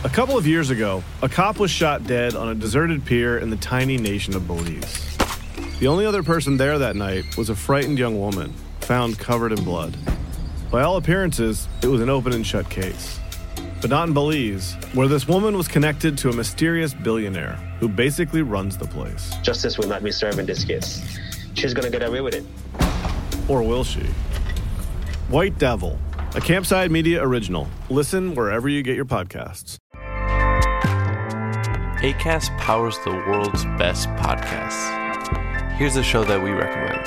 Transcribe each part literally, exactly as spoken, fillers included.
A couple of years ago, a cop was shot dead on a deserted pier in the tiny nation of Belize. The only other person there that night was a frightened young woman, found covered in blood. By all appearances, it was an open and shut case. But not in Belize, where this woman was connected to a mysterious billionaire who basically runs the place. Justice will not be served in this case. She's gonna get away with it. Or will she? White Devil, a Campside Media original. Listen wherever you get your podcasts. Acast powers the world's best podcasts. Here's a show that we recommend.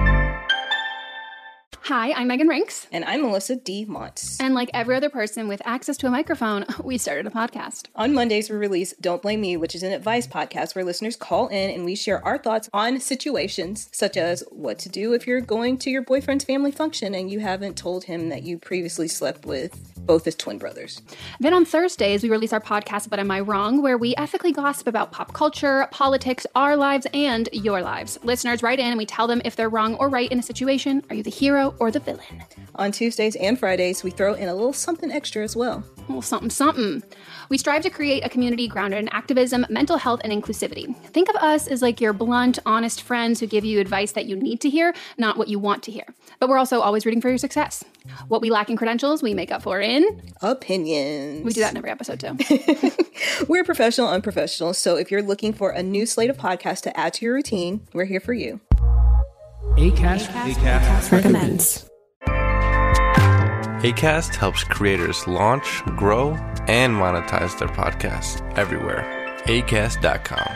Hi, I'm Megan Rinks. And I'm Melissa D. Montz. And like every other person with access to a microphone, we started a podcast. On Mondays, we release Don't Blame Me, which is an advice podcast where listeners call in and we share our thoughts on situations such as what to do if you're going to your boyfriend's family function and you haven't told him that you previously slept with both his twin brothers. Then on Thursdays, we release our podcast, But Am I Wrong?, where we ethically gossip about pop culture, politics, our lives, and your lives. Listeners write in and we tell them if they're wrong or right in a situation. Are you the hero or the villain? On Tuesdays and Fridays, we throw in a little something extra as well. A little something, something. We strive to create a community grounded in activism, mental health, and inclusivity. Think of us as like your blunt, honest friends who give you advice that you need to hear, not what you want to hear. But we're also always rooting for your success. What we lack in credentials, we make up for in... opinions. We do that in every episode, too. We're professional unprofessional, so if you're looking for a new slate of podcasts to add to your routine, we're here for you. Acast, Acast, Acast recommends. Acast helps creators launch, grow, and monetize their podcasts everywhere. acast dot com.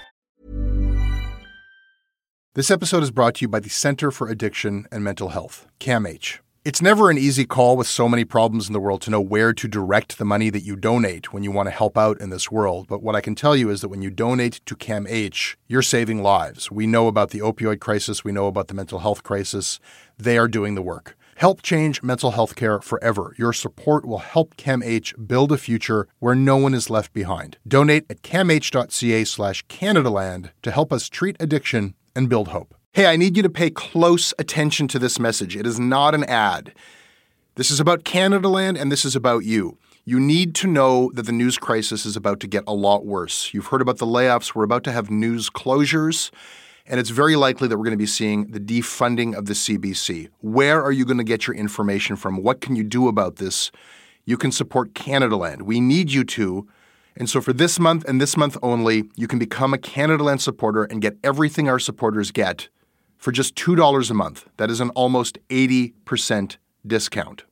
This episode is brought to you by the Center for Addiction and Mental Health, CAMH. It's never an easy call with so many problems in the world to know where to direct the money that you donate when you want to help out in this world. But what I can tell you is that when you donate to CAMH, you're saving lives. We know about the opioid crisis. We know about the mental health crisis. They are doing the work. Help change mental health care forever. Your support will help CAMH build a future where no one is left behind. Donate at camh.ca slash Canadaland to help us treat addiction and build hope. Hey, I need you to pay close attention to this message. It is not an ad. This is about Canadaland, and this is about you. You need to know that the news crisis is about to get a lot worse. You've heard about the layoffs. We're about to have news closures, and it's very likely that we're going to be seeing the defunding of the C B C. Where are you going to get your information from? What can you do about this? You can support Canadaland. We need you to. And so for this month and this month only, you can become a Canadaland supporter and get everything our supporters get for just two dollars a month. That is an almost eighty percent discount.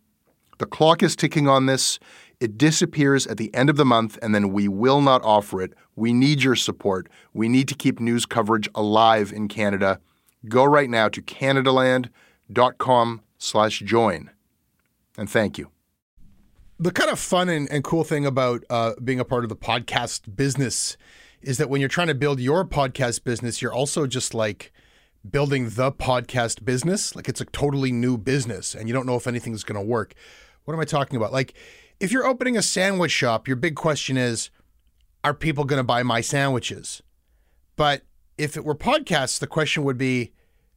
The clock is ticking on this. It disappears at the end of the month, and then we will not offer it. We need your support. We need to keep news coverage alive in Canada. Go right now to canadaland.com slash join. And thank you. The kind of fun and, and cool thing about uh, being a part of the podcast business is that when you're trying to build your podcast business, you're also just like building the podcast business. Like it's a totally new business and you don't know if anything's going to work. What am I talking about? Like if you're opening a sandwich shop, your big question is, are people going to buy my sandwiches? But if it were podcasts, the question would be,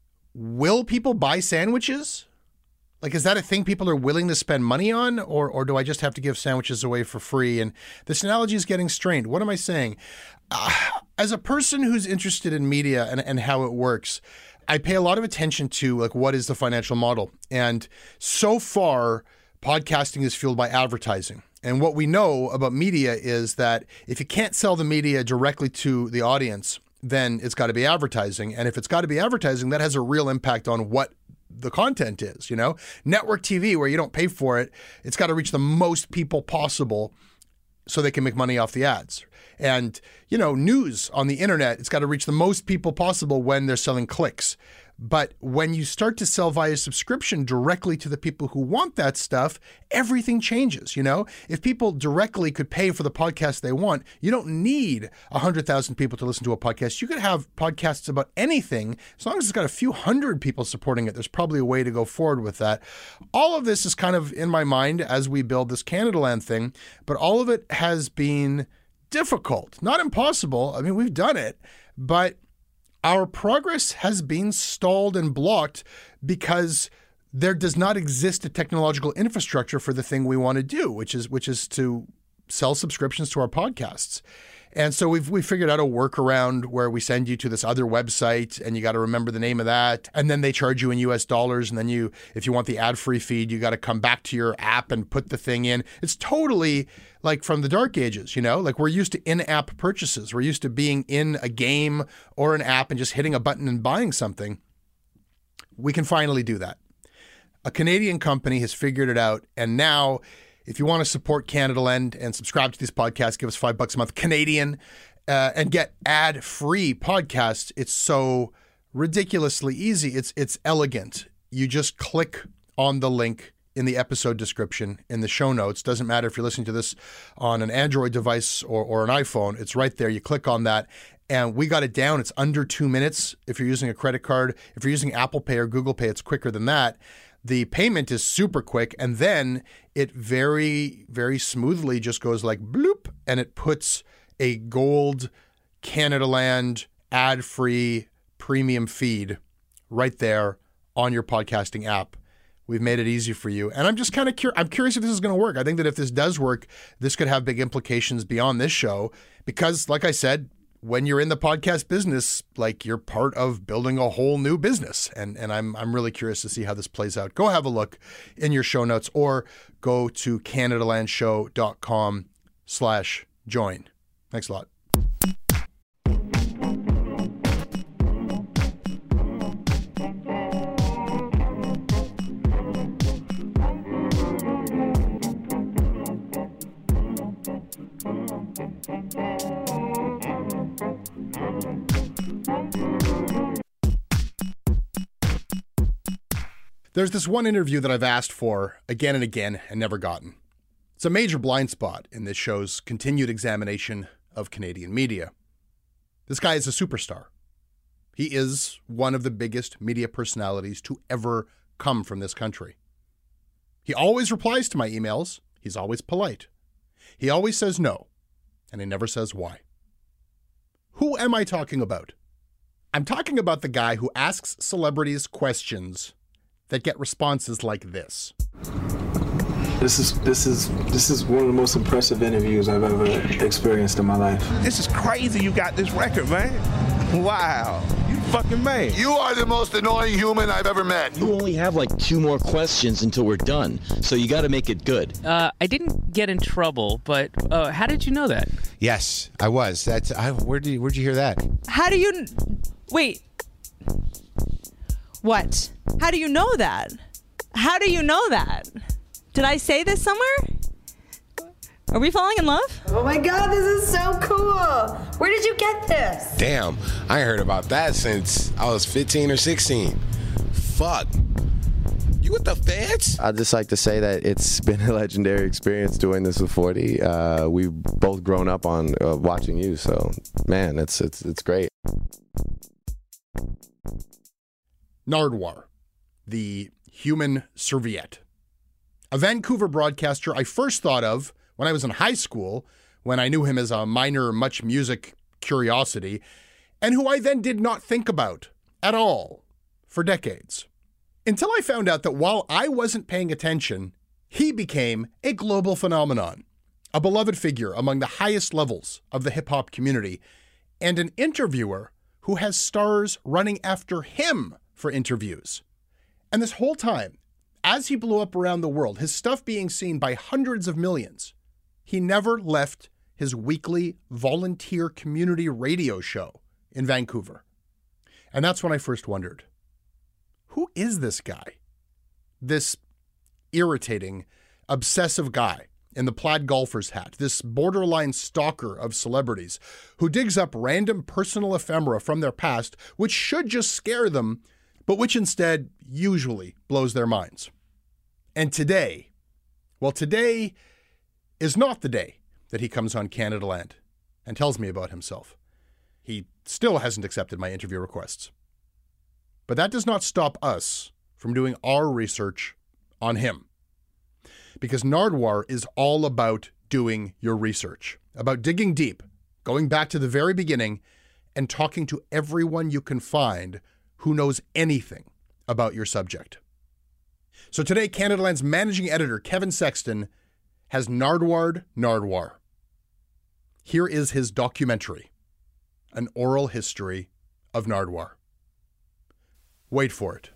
will people buy sandwiches? Like, is that a thing people are willing to spend money on? Or or do I just have to give sandwiches away for free? And this analogy is getting strained. What am I saying? Uh, as a person who's interested in media and, and how it works, I pay a lot of attention to, like, what is the financial model? And so far, podcasting is fueled by advertising. And what we know about media is that if you can't sell the media directly to the audience, then it's got to be advertising. And if it's got to be advertising, that has a real impact on what the content is, you know? Network T V, where you don't pay for it, it's got to reach the most people possible so they can make money off the ads. And, you know, news on the internet, it's got to reach the most people possible when they're selling clicks. But when you start to sell via subscription directly to the people who want that stuff, everything changes, you know? If people directly could pay for the podcast they want, you don't need one hundred thousand people to listen to a podcast. You could have podcasts about anything. As long as it's got a few hundred people supporting it, there's probably a way to go forward with that. All of this is kind of in my mind as we build this Canadaland thing, but all of it has been difficult, not impossible. I mean, we've done it, but our progress has been stalled and blocked because there does not exist a technological infrastructure for the thing we want to do, which is which is to sell subscriptions to our podcasts. And so we've we figured out a workaround where we send you to this other website and you got to remember the name of that. And then they charge you in U S dollars. And then you, if you want the ad-free feed, you got to come back to your app and put the thing in. It's totally like from the dark ages, you know, like we're used to in-app purchases. We're used to being in a game or an app and just hitting a button and buying something. We can finally do that. A Canadian company has figured it out. And now, if you want to support Canadaland and subscribe to these podcasts, give us five bucks a month Canadian uh, and get ad-free podcasts. It's so ridiculously easy. It's it's elegant. You just click on the link in the episode description in the show notes. Doesn't matter if you're listening to this on an Android device or, or an iPhone. It's right there. You click on that. And we got it down. It's under two minutes if you're using a credit card. If you're using Apple Pay or Google Pay, it's quicker than that. The payment is super quick, and then it very, very smoothly just goes like bloop, and it puts a gold Canadaland ad-free premium feed right there on your podcasting app. We've made it easy for you. And I'm just kind of curious. I'm curious if this is going to work. I think that if this does work, this could have big implications beyond this show because, like I said, when you're in the podcast business, like you're part of building a whole new business. And and I'm I'm really curious to see how this plays out. Go have a look in your show notes or go to canadalandshow.com slash join. Thanks a lot. There's this one interview that I've asked for again and again and never gotten. It's a major blind spot in this show's continued examination of Canadian media. This guy is a superstar. He is one of the biggest media personalities to ever come from this country. He always replies to my emails. He's always polite. He always says no, and he never says why. Who am I talking about? I'm talking about the guy who asks celebrities questions that get responses like this. This is this is this is one of the most impressive interviews I've ever experienced in my life. This is crazy you got this record, man. Wow. You fucking man. You are the most annoying human I've ever met. You only have like two more questions until we're done, so you got to make it good. Uh, I didn't get in trouble, but uh, how did you know that? Yes, I was. That's I, where did where'd you hear that? How do you... Wait. What? How do you know that? How do you know that? Did I say this somewhere? Are we falling in love? Oh my God, this is so cool. Where did you get this? Damn, I heard about that since I was fifteen or sixteen. Fuck. You with the feds? I'd just like to say that it's been a legendary experience doing this with forty. Uh, we've both grown up on uh, watching you, so man, it's it's it's great. Nardwuar, the human serviette. A Vancouver broadcaster I first thought of when I was in high school, when I knew him as a minor Much Music curiosity, and who I then did not think about at all for decades. Until I found out that while I wasn't paying attention, he became a global phenomenon, a beloved figure among the highest levels of the hip-hop community, and an interviewer who has stars running after him for interviews. And this whole time, as he blew up around the world, his stuff being seen by hundreds of millions, he never left his weekly volunteer community radio show in Vancouver. And that's when I first wondered, who is this guy? This irritating, obsessive guy in the plaid golfer's hat, this borderline stalker of celebrities who digs up random personal ephemera from their past, which should just scare them, but which instead usually blows their minds. And today, well, today is not the day that he comes on Canadaland and tells me about himself. He still hasn't accepted my interview requests. But that does not stop us from doing our research on him. Because Nardwuar is all about doing your research, about digging deep, going back to the very beginning, and talking to everyone you can find who knows anything about your subject. So today, Canadaland's managing editor, Kevin Sexton, has Nardwuared Nardwuar. Here is his documentary, An Oral History of Nardwuar. Wait for it.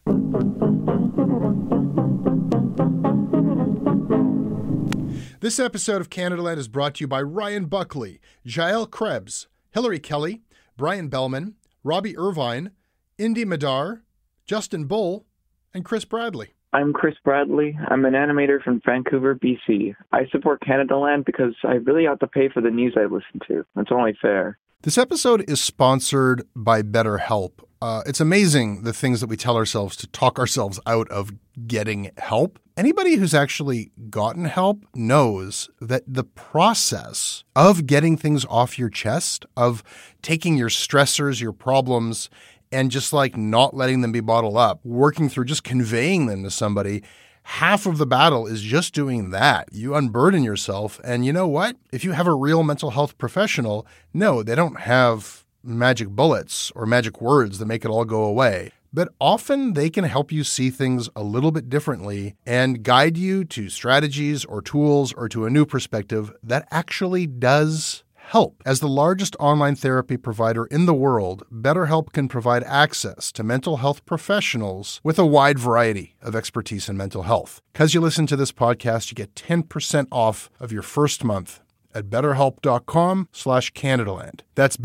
This episode of Canadaland is brought to you by Ryan Buckley, Jael Krebs, Hillary Kelly, Brian Bellman, Robbie Irvine, Indy Madar, Justin Bull, and Chris Bradley. I'm Chris Bradley. I'm an animator from Vancouver, B C. I support Canadaland because I really ought to pay for the news I listen to. It's only fair. This episode is sponsored by BetterHelp. Uh, it's amazing the things that we tell ourselves to talk ourselves out of getting help. Anybody who's actually gotten help knows that the process of getting things off your chest, of taking your stressors, your problems, and just like not letting them be bottled up, working through just conveying them to somebody, half of the battle is just doing that. You unburden yourself. And you know what? If you have a real mental health professional, no, they don't have magic bullets or magic words that make it all go away. But often they can help you see things a little bit differently and guide you to strategies or tools or to a new perspective that actually does help. As the largest online therapy provider in the world, BetterHelp can provide access to mental health professionals with a wide variety of expertise in mental health. Because you listen to this podcast, you get ten percent off of your first month at betterhelp.com slash Canadaland. That's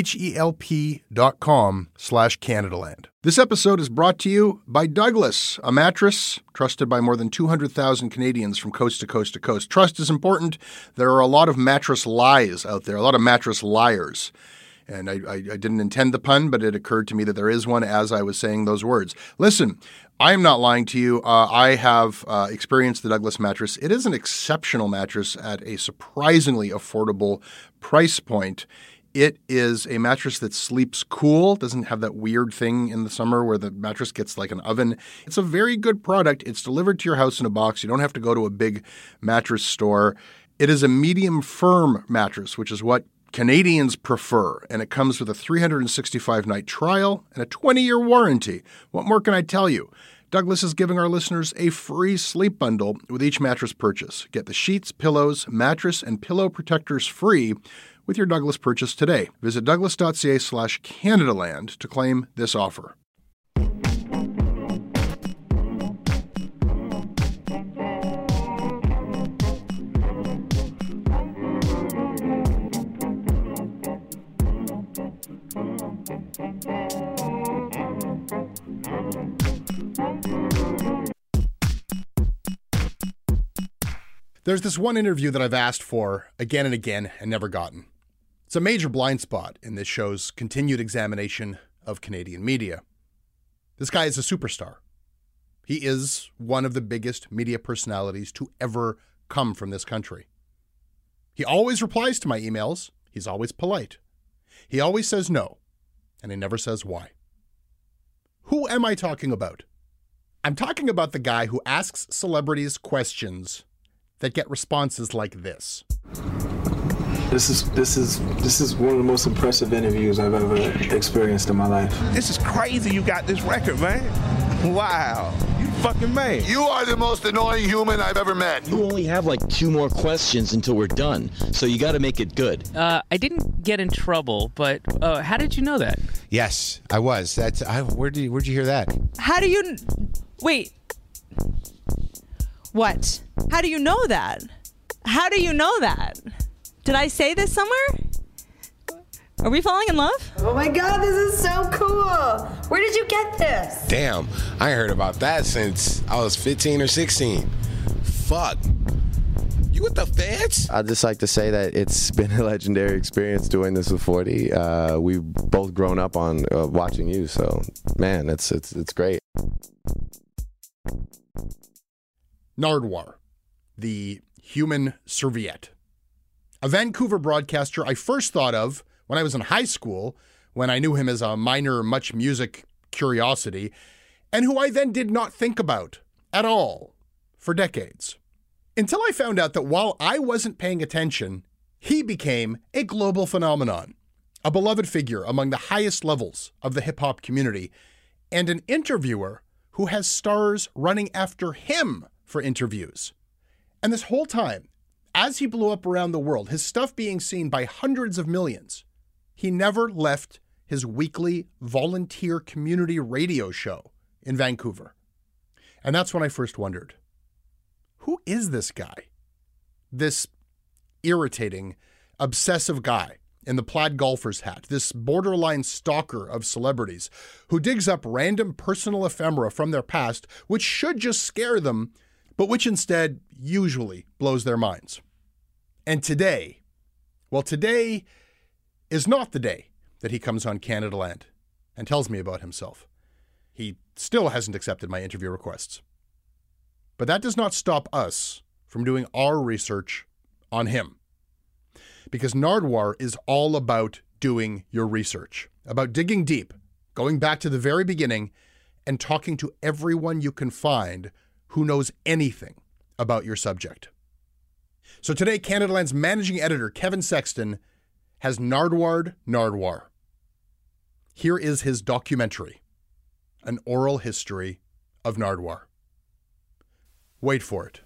betterhelp.com slash Canadaland. This episode is brought to you by Douglas, a mattress trusted by more than two hundred thousand Canadians from coast to coast to coast. Trust is important. There are a lot of mattress lies out there, a lot of mattress liars. And I, I, I didn't intend the pun, but it occurred to me that there is one as I was saying those words. Listen, I am not lying to you. Uh, I have uh, experienced the Douglas mattress. It is an exceptional mattress at a surprisingly affordable price point. It is a mattress that sleeps cool, doesn't have that weird thing in the summer where the mattress gets like an oven. It's a very good product. It's delivered to your house in a box. You don't have to go to a big mattress store. It is a medium firm mattress, which is what Canadians prefer, and it comes with a three hundred sixty-five night trial and a twenty year warranty. What more can I tell you? Douglas is giving our listeners a free sleep bundle with each mattress purchase. Get the sheets, pillows, mattress, and pillow protectors free with your Douglas purchase today. Visit douglas.ca slash Canadaland to claim this offer. There's this one interview that I've asked for again and again and never gotten. It's a major blind spot in this show's continued examination of Canadian media. This guy is a superstar. He is one of the biggest media personalities to ever come from this country. He always replies to my emails. He's always polite. He always says no, and he never says why. Who am I talking about? I'm talking about the guy who asks celebrities questions that get responses like this. This is this is this is one of the most impressive interviews I've ever experienced in my life. This is crazy you got this record, man. Wow. You fucking man. You are the most annoying human I've ever met. You only have like two more questions until we're done, so you got to make it good. Uh, I didn't get in trouble, but uh, how did you know that? Yes, I was. That's I, where did you, where'd you hear that? How do you... Wait. What? How do you know that? How do you know that? Did I say this somewhere? Are we falling in love? Oh my god, this is so cool. Where did you get this? Damn, I ain't heard about that since I was fifteen or sixteen. Fuck. You with the feds? I'd just like to say that it's been a legendary experience doing this with forty. Uh, we've both grown up on uh, watching you, so man, it's it's it's great. Nardwuar, the human serviette. A Vancouver broadcaster I first thought of when I was in high school, when I knew him as a minor much music curiosity, and who I then did not think about at all for decades. Until I found out that while I wasn't paying attention, he became a global phenomenon, a beloved figure among the highest levels of the hip-hop community, and an interviewer who has stars running after him for interviews. And this whole time, as he blew up around the world, his stuff being seen by hundreds of millions, he never left his weekly volunteer community radio show in Vancouver. And that's when I first wondered, who is this guy? This irritating, obsessive guy in the plaid golfer's hat, this borderline stalker of celebrities who digs up random personal ephemera from their past, which should just scare them, but which instead usually blows their minds. And today, well, today is not the day that he comes on Canada Land and tells me about himself. He still hasn't accepted my interview requests. But that does not stop us from doing our research on him. Because Nardwuar is all about doing your research, about digging deep, going back to the very beginning, and talking to everyone you can find who knows anything about your subject. So today, Canada Land's managing editor, Kevin Sexton, has Nardwuared Nardwuar. Here is his documentary, An Oral History of Nardwuar. Wait for it.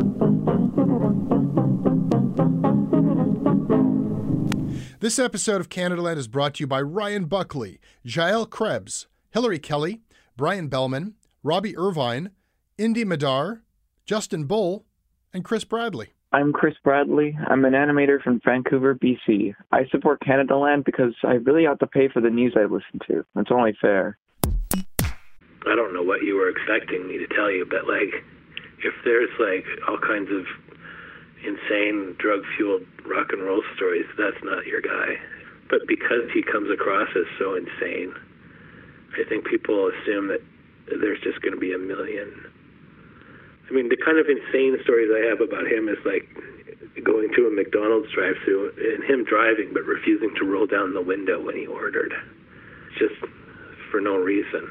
This episode of Canada Land is brought to you by Ryan Buckley, Jael Krebs, Hillary Kelly, Brian Bellman, Robbie Irvine, Indy Madar, Justin Bull, and Chris Bradley. I'm Chris Bradley. I'm an animator from Vancouver, B C. I support Canada Land because I really ought to pay for the news I listen to. It's only fair. I don't know what you were expecting me to tell you, but, like, if there's, like, all kinds of insane drug-fueled rock and roll stories, that's not your guy. But because he comes across as so insane, I think people assume that there's just going to be a million. I mean, the kind of insane stories I have about him is like going to a McDonald's drive-thru and him driving but refusing to roll down the window when he ordered, just for no reason.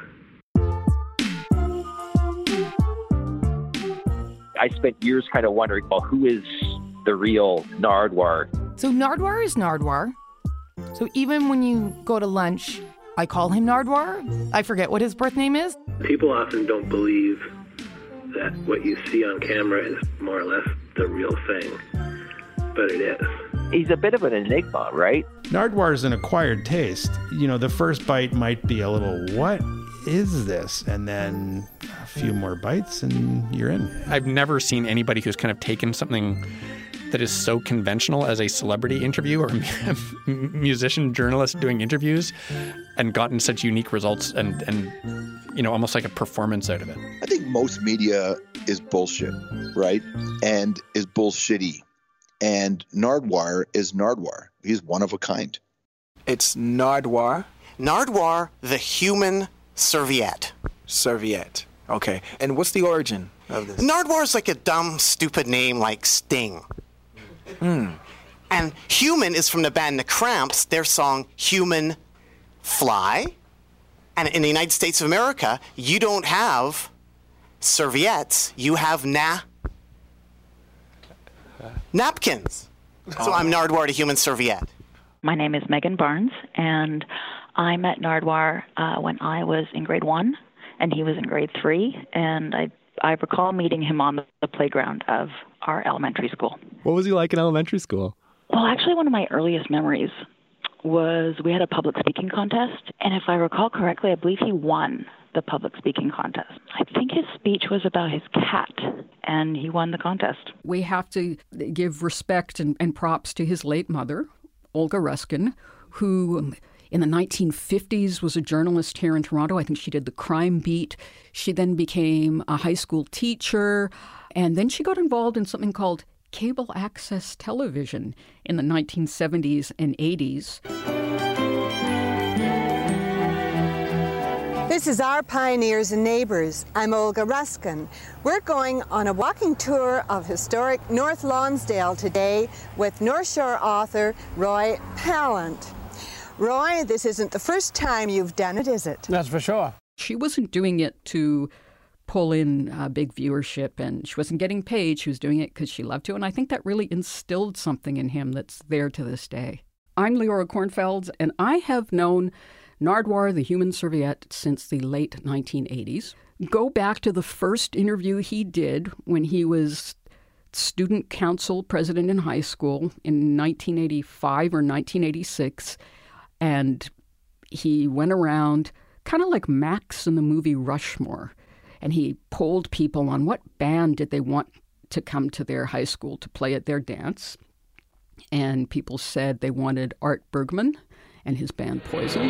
I spent years kind of wondering, well, who is the real Nardwuar? So Nardwuar is Nardwuar. So even when you go to lunch, I call him Nardwuar. I forget what his birth name is. People often don't believe that what you see on camera is more or less the real thing, but it is. He's a bit of an enigma, right? Nardwuar is an acquired taste. You know, the first bite might be a little, what is this? And then a few more bites and you're in. I've never seen anybody who's kind of taken something that is so conventional as a celebrity interview or a musician journalist doing interviews and gotten such unique results and, and, you know, almost like a performance out of it. I think most media is bullshit, right? And is bullshitty. And Nardwuar is Nardwuar. He's one of a kind. It's Nardwuar. Nardwuar, the human serviette. Serviette. Okay. And what's the origin of this? Nardwuar is like a dumb, stupid name like Sting. Hmm. And human is from the band The Cramps, their song Human Fly. And in the United States of America, you don't have serviettes, you have na napkins. So I'm Nardwuar, the human serviette. My name is Megan Barnes, and I met Nardwuar uh, when I was in grade one, and he was in grade three, and I I recall meeting him on the playground of our elementary school. What was he like in elementary school? Well, actually, one of my earliest memories was we had a public speaking contest, and if I recall correctly, I believe he won the public speaking contest. I think his speech was about his cat, and he won the contest. We have to give respect and, and props to his late mother, Olga Ruskin, who in the nineteen fifties was a journalist here in Toronto. I think she did the crime beat. She then became a high school teacher, and then she got involved in something called cable access television in the nineteen seventies and eighties. This is Our Pioneers and Neighbours. I'm Olga Ruskin. We're going on a walking tour of historic North Lonsdale today with North Shore author Roy Pallant. Roy, this isn't the first time you've done it, is it? That's for sure. She wasn't doing it to pull in uh, big viewership, and she wasn't getting paid. She was doing it because she loved to, and I think that really instilled something in him that's there to this day. I'm Leora Kornfeld, and I have known Nardwuar, the human serviette, since the late nineteen eighties. Go back to the first interview he did when he was student council president in high school in nineteen eighty-five or nineteen eighty-six, and he went around kind of like Max in the movie Rushmore, and he polled people on what band did they want to come to their high school to play at their dance. And people said they wanted Art Bergman and his band Poison.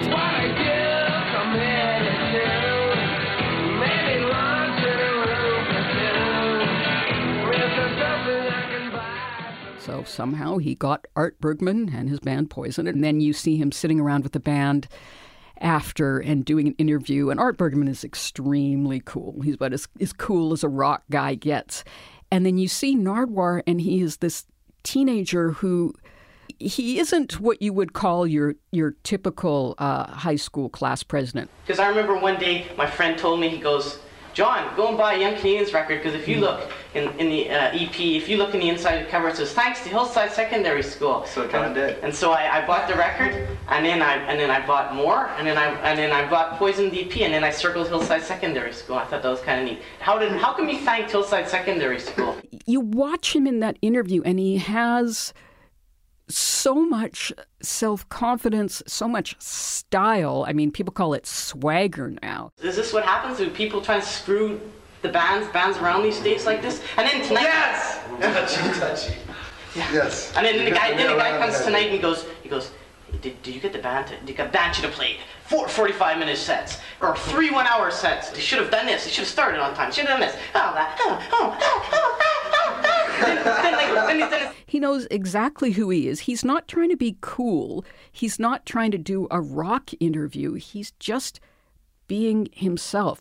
So somehow he got Art Bergman and his band Poison, and then you see him sitting around with the band after and doing an interview. And Art Bergman is extremely cool. He's about as, as cool as a rock guy gets. And then you see Nardwuar, and he is this teenager who, he isn't what you would call your your typical uh, high school class president. Because I remember one day my friend told me, he goes, John, go and buy a Young Canadians record, because if you look in, in the uh, E P, if you look in the inside of the cover, it says, thanks to Hillside Secondary School. So it kind of did. And so I, I bought the record, and then I and then I bought more, and then I and then I bought Poison D P, and then I circled Hillside Secondary School. I thought that was kind of neat. How did how can we thank Hillside Secondary School? You watch him in that interview, and he has so much self-confidence, so much style. I mean, people call it swagger now. Is this what happens when people try to screw the bands bands around these days like this? And then tonight, Yes! Touchy, touchy. Yeah. Yes. And then the You guy, got then the me guy around comes that. tonight and he goes, he goes, did, did you get the band to, did you get band you to play four forty-five minute sets or three one hour sets? They should have done this. They should have started on time. Should have done this. Oh, that. Oh, oh, oh, oh, oh, oh. then, then, like, then, then it's, He knows exactly who he is. He's not trying to be cool. He's not trying to do a rock interview. He's just being himself.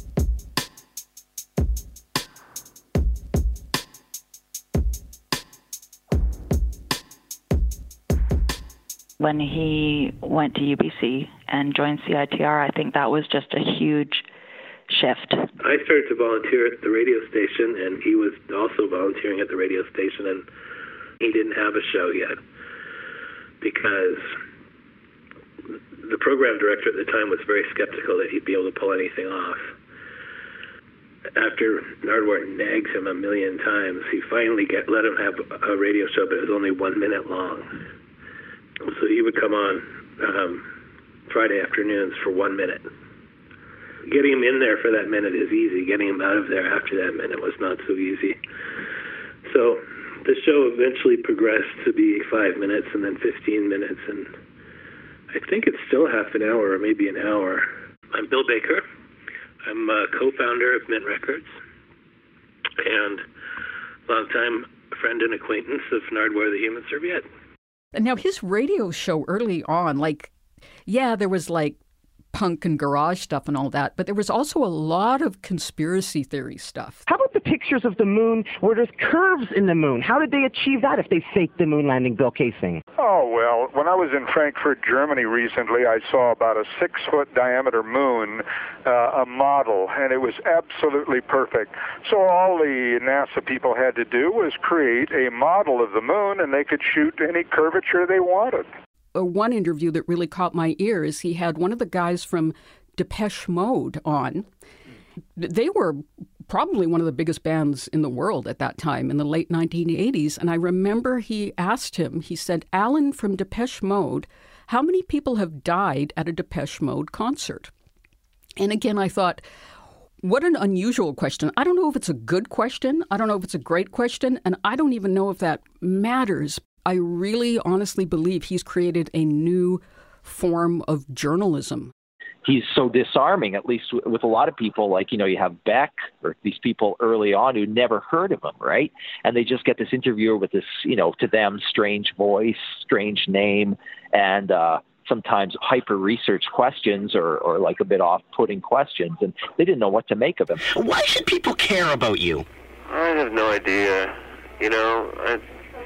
When he went to U B C and joined C I T R, I think that was just a huge shift. I started to volunteer at the radio station, and he was also volunteering at the radio station, and he didn't have a show yet because the program director at the time was very skeptical that he'd be able to pull anything off. After Nardwuar nagged him a million times, he finally get, let him have a radio show, but it was only one minute long. So he would come on um, Friday afternoons for one minute. Getting him in there for that minute is easy. Getting him out of there after that minute was not so easy. So the show eventually progressed to be five minutes and then fifteen minutes, and I think it's still half an hour or maybe an hour. I'm Bill Baker. I'm a co-founder of Mint Records and longtime friend and acquaintance of Nardwuar the Human Serviette. And now his radio show early on, like, yeah, there was like punk and garage stuff and all that, but there was also a lot of conspiracy theory stuff. How about the pictures of the moon where there's curves in the moon? How did they achieve that if they faked the moon landing, Bill Casing? Oh, well, when I was in Frankfurt, Germany recently, I saw about a six-foot diameter moon, uh, a model, and it was absolutely perfect. So all the NASA people had to do was create a model of the moon, and they could shoot any curvature they wanted. Uh, one interview that really caught my ear is he had one of the guys from Depeche Mode on. They were probably one of the biggest bands in the world at that time in the late nineteen eighties. And I remember he asked him, he said, Alan from Depeche Mode, how many people have died at a Depeche Mode concert? And again, I thought, what an unusual question. I don't know if it's a good question. I don't know if it's a great question. And I don't even know if that matters. I really honestly believe he's created a new form of journalism. He's so disarming, at least with a lot of people. Like, you know, you have Beck or these people early on who never heard of him, right? And they just get this interviewer with this, you know, to them, strange voice, strange name, and uh, sometimes hyper-research questions or, or like a bit off-putting questions. And they didn't know what to make of him. Why should people care about you? I have no idea. You know, I...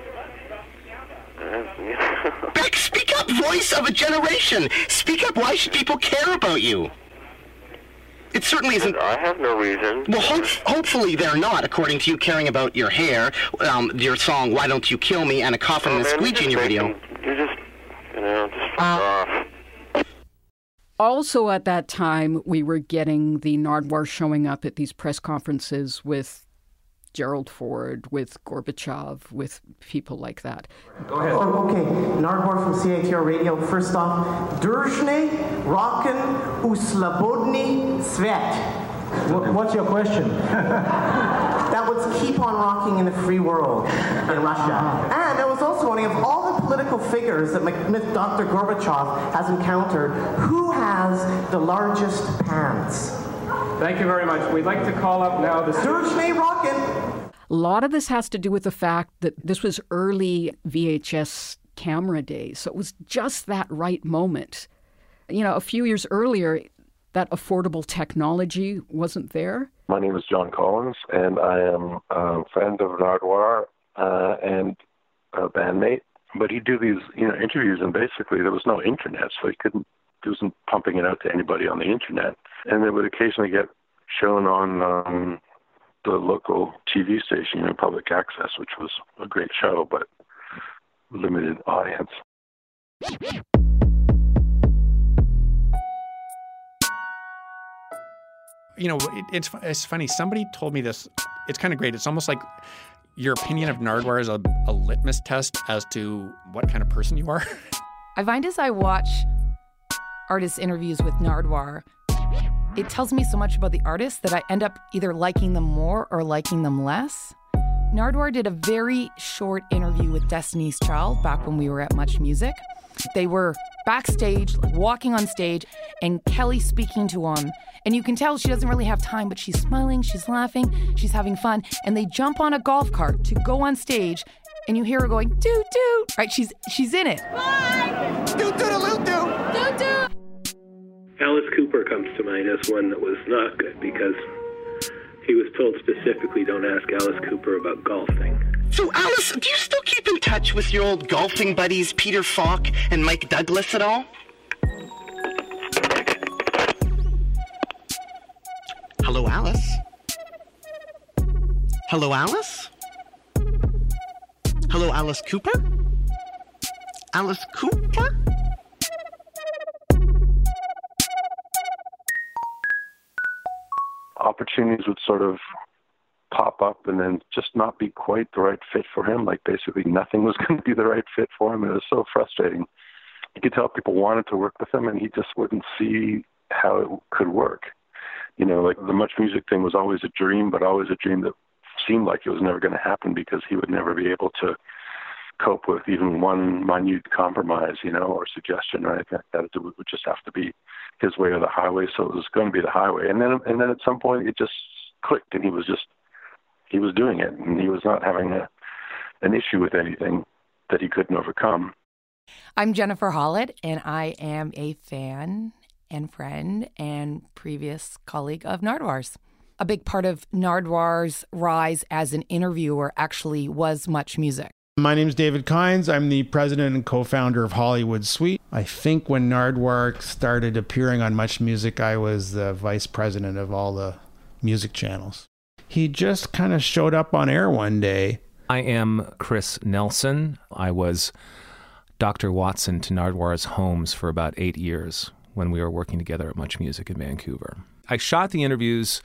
Beck, speak up, voice of a generation. Speak up. Why should people care about you? It certainly isn't. I have no reason. Well, hope, hopefully they're not, according to you caring about your hair, um, your song "Why Don't You Kill Me" and a coffin oh, and a man, squeegee in your making, video. You're just, you know, just fuck off. Also at that time, we were getting the Nardwuar showing up at these press conferences with Gerald Ford, with Gorbachev, with people like that. Go ahead. Oh, okay, Nardwar from C I T R Radio. First off, Družne rocken u slobodny svet. What's your question? That was keep on rocking in the free world in Russia. And I was also wondering, of all the political figures that Doctor Gorbachev has encountered, who has the largest pants? Thank you very much. We'd like to call up now the... Družne rockin'! A lot of this has to do with the fact that this was early V H S camera days, so it was just that right moment. You know, a few years earlier, that affordable technology wasn't there. My name is John Collins, and I am a friend of Nardwar uh, and a bandmate. But he'd do these, you know, interviews, and basically there was no internet, so he couldn't, he wasn't pumping it out to anybody on the internet. And they would occasionally get shown on um, the local T V station, you know, public access, which was a great show, but limited audience. You know, it, it's it's funny. Somebody told me this. It's kind of great. It's almost like your opinion of Nardwar is a, a litmus test as to what kind of person you are. I find as I watch artist interviews with Nardwar, it tells me so much about the artist that I end up either liking them more or liking them less. Nardwar did a very short interview with Destiny's Child back when we were at Much Music. They were backstage, like walking on stage, and Kelly speaking to him. And you can tell she doesn't really have time, but she's smiling, she's laughing, she's having fun. And they jump on a golf cart to go on stage, and you hear her going, doo doo. Right? She's she's in it. Bye! Doo doo doo doo doo doo. Alice Cooper comes to mind as one that was not good because he was told specifically, don't ask Alice Cooper about golfing. So, Alice, do you still keep in touch with your old golfing buddies Peter Falk and Mike Douglas at all? Hello, Alice? Hello, Alice? Hello, Alice Cooper? Alice Cooper? Opportunities would sort of pop up and then just not be quite the right fit for him. Like basically nothing was going to be the right fit for him. It was so frustrating. You could tell people wanted to work with him and he just wouldn't see how it could work. You know, like the Much Music thing was always a dream, but always a dream that seemed like it was never going to happen because he would never be able to cope with even one minute compromise, you know, or suggestion or anything like that. It would just have to be his way or the highway. So it was going to be the highway. And then, and then at some point it just clicked and he was just, he was doing it and he was not having a, an issue with anything that he couldn't overcome. I'm Jennifer Hollett, and I am a fan and friend and previous colleague of Nardwar's. A big part of Nardwar's rise as an interviewer actually was Much Music. My name's David Kynes. I'm the president and co-founder of Hollywood Suite. I think when Nardwar started appearing on Much Music, I was the vice president of all the music channels. He just kind of showed up on air one day. I am Chris Nelson. I was Doctor Watson to Nardwar's Holmes for about eight years when we were working together at Much Music in Vancouver. I shot the interviews.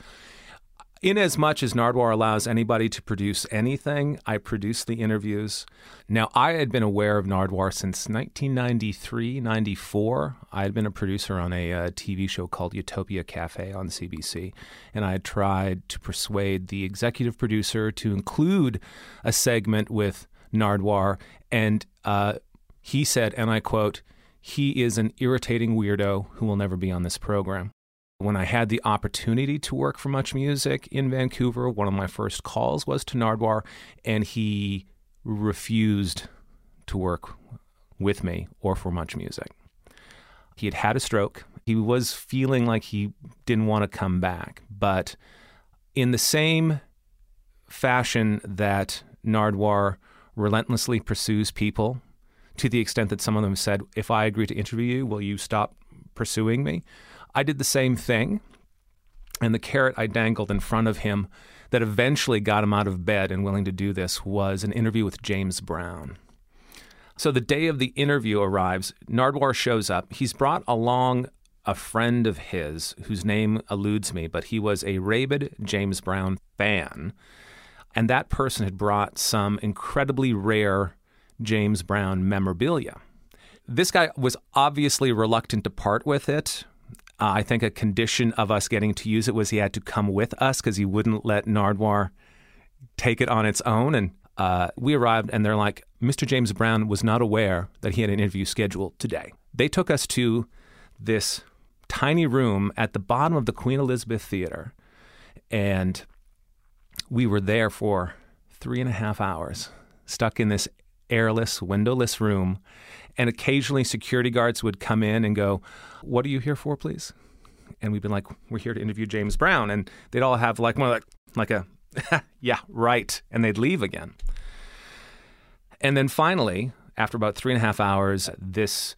In as much as Nardwar allows anybody to produce anything, I produced the interviews. Now, I had been aware of Nardwar since nineteen ninety-three, ninety-four. I had been a producer on a uh, T V show called Utopia Cafe on C B C, and I had tried to persuade the executive producer to include a segment with Nardwar, and uh, he said, and I quote, "He is an irritating weirdo who will never be on this program." When I had the opportunity to work for Much Music in Vancouver, one of my first calls was to Nardwar, and he refused to work with me or for Much Music. He had had a stroke. He was feeling like he didn't want to come back. But in the same fashion that Nardwar relentlessly pursues people, to the extent that some of them said, if I agree to interview you, will you stop pursuing me? I did the same thing, and the carrot I dangled in front of him that eventually got him out of bed and willing to do this was an interview with James Brown. So the day of the interview arrives, Nardwar shows up. He's brought along a friend of his whose name eludes me, but he was a rabid James Brown fan. And that person had brought some incredibly rare James Brown memorabilia. This guy was obviously reluctant to part with it. Uh, I think a condition of us getting to use it was he had to come with us because he wouldn't let Nardwuar take it on its own. And uh, we arrived and they're like, Mister James Brown was not aware that he had an interview scheduled today. They took us to this tiny room at the bottom of the Queen Elizabeth Theater. And we were there for three and a half hours, stuck in this airless, windowless room. And occasionally security guards would come in and go, what are you here for, please? And we'd been like, we're here to interview James Brown. And they'd all have like, more like, like a, yeah, right. And they'd leave again. And then finally, after about three and a half hours, this,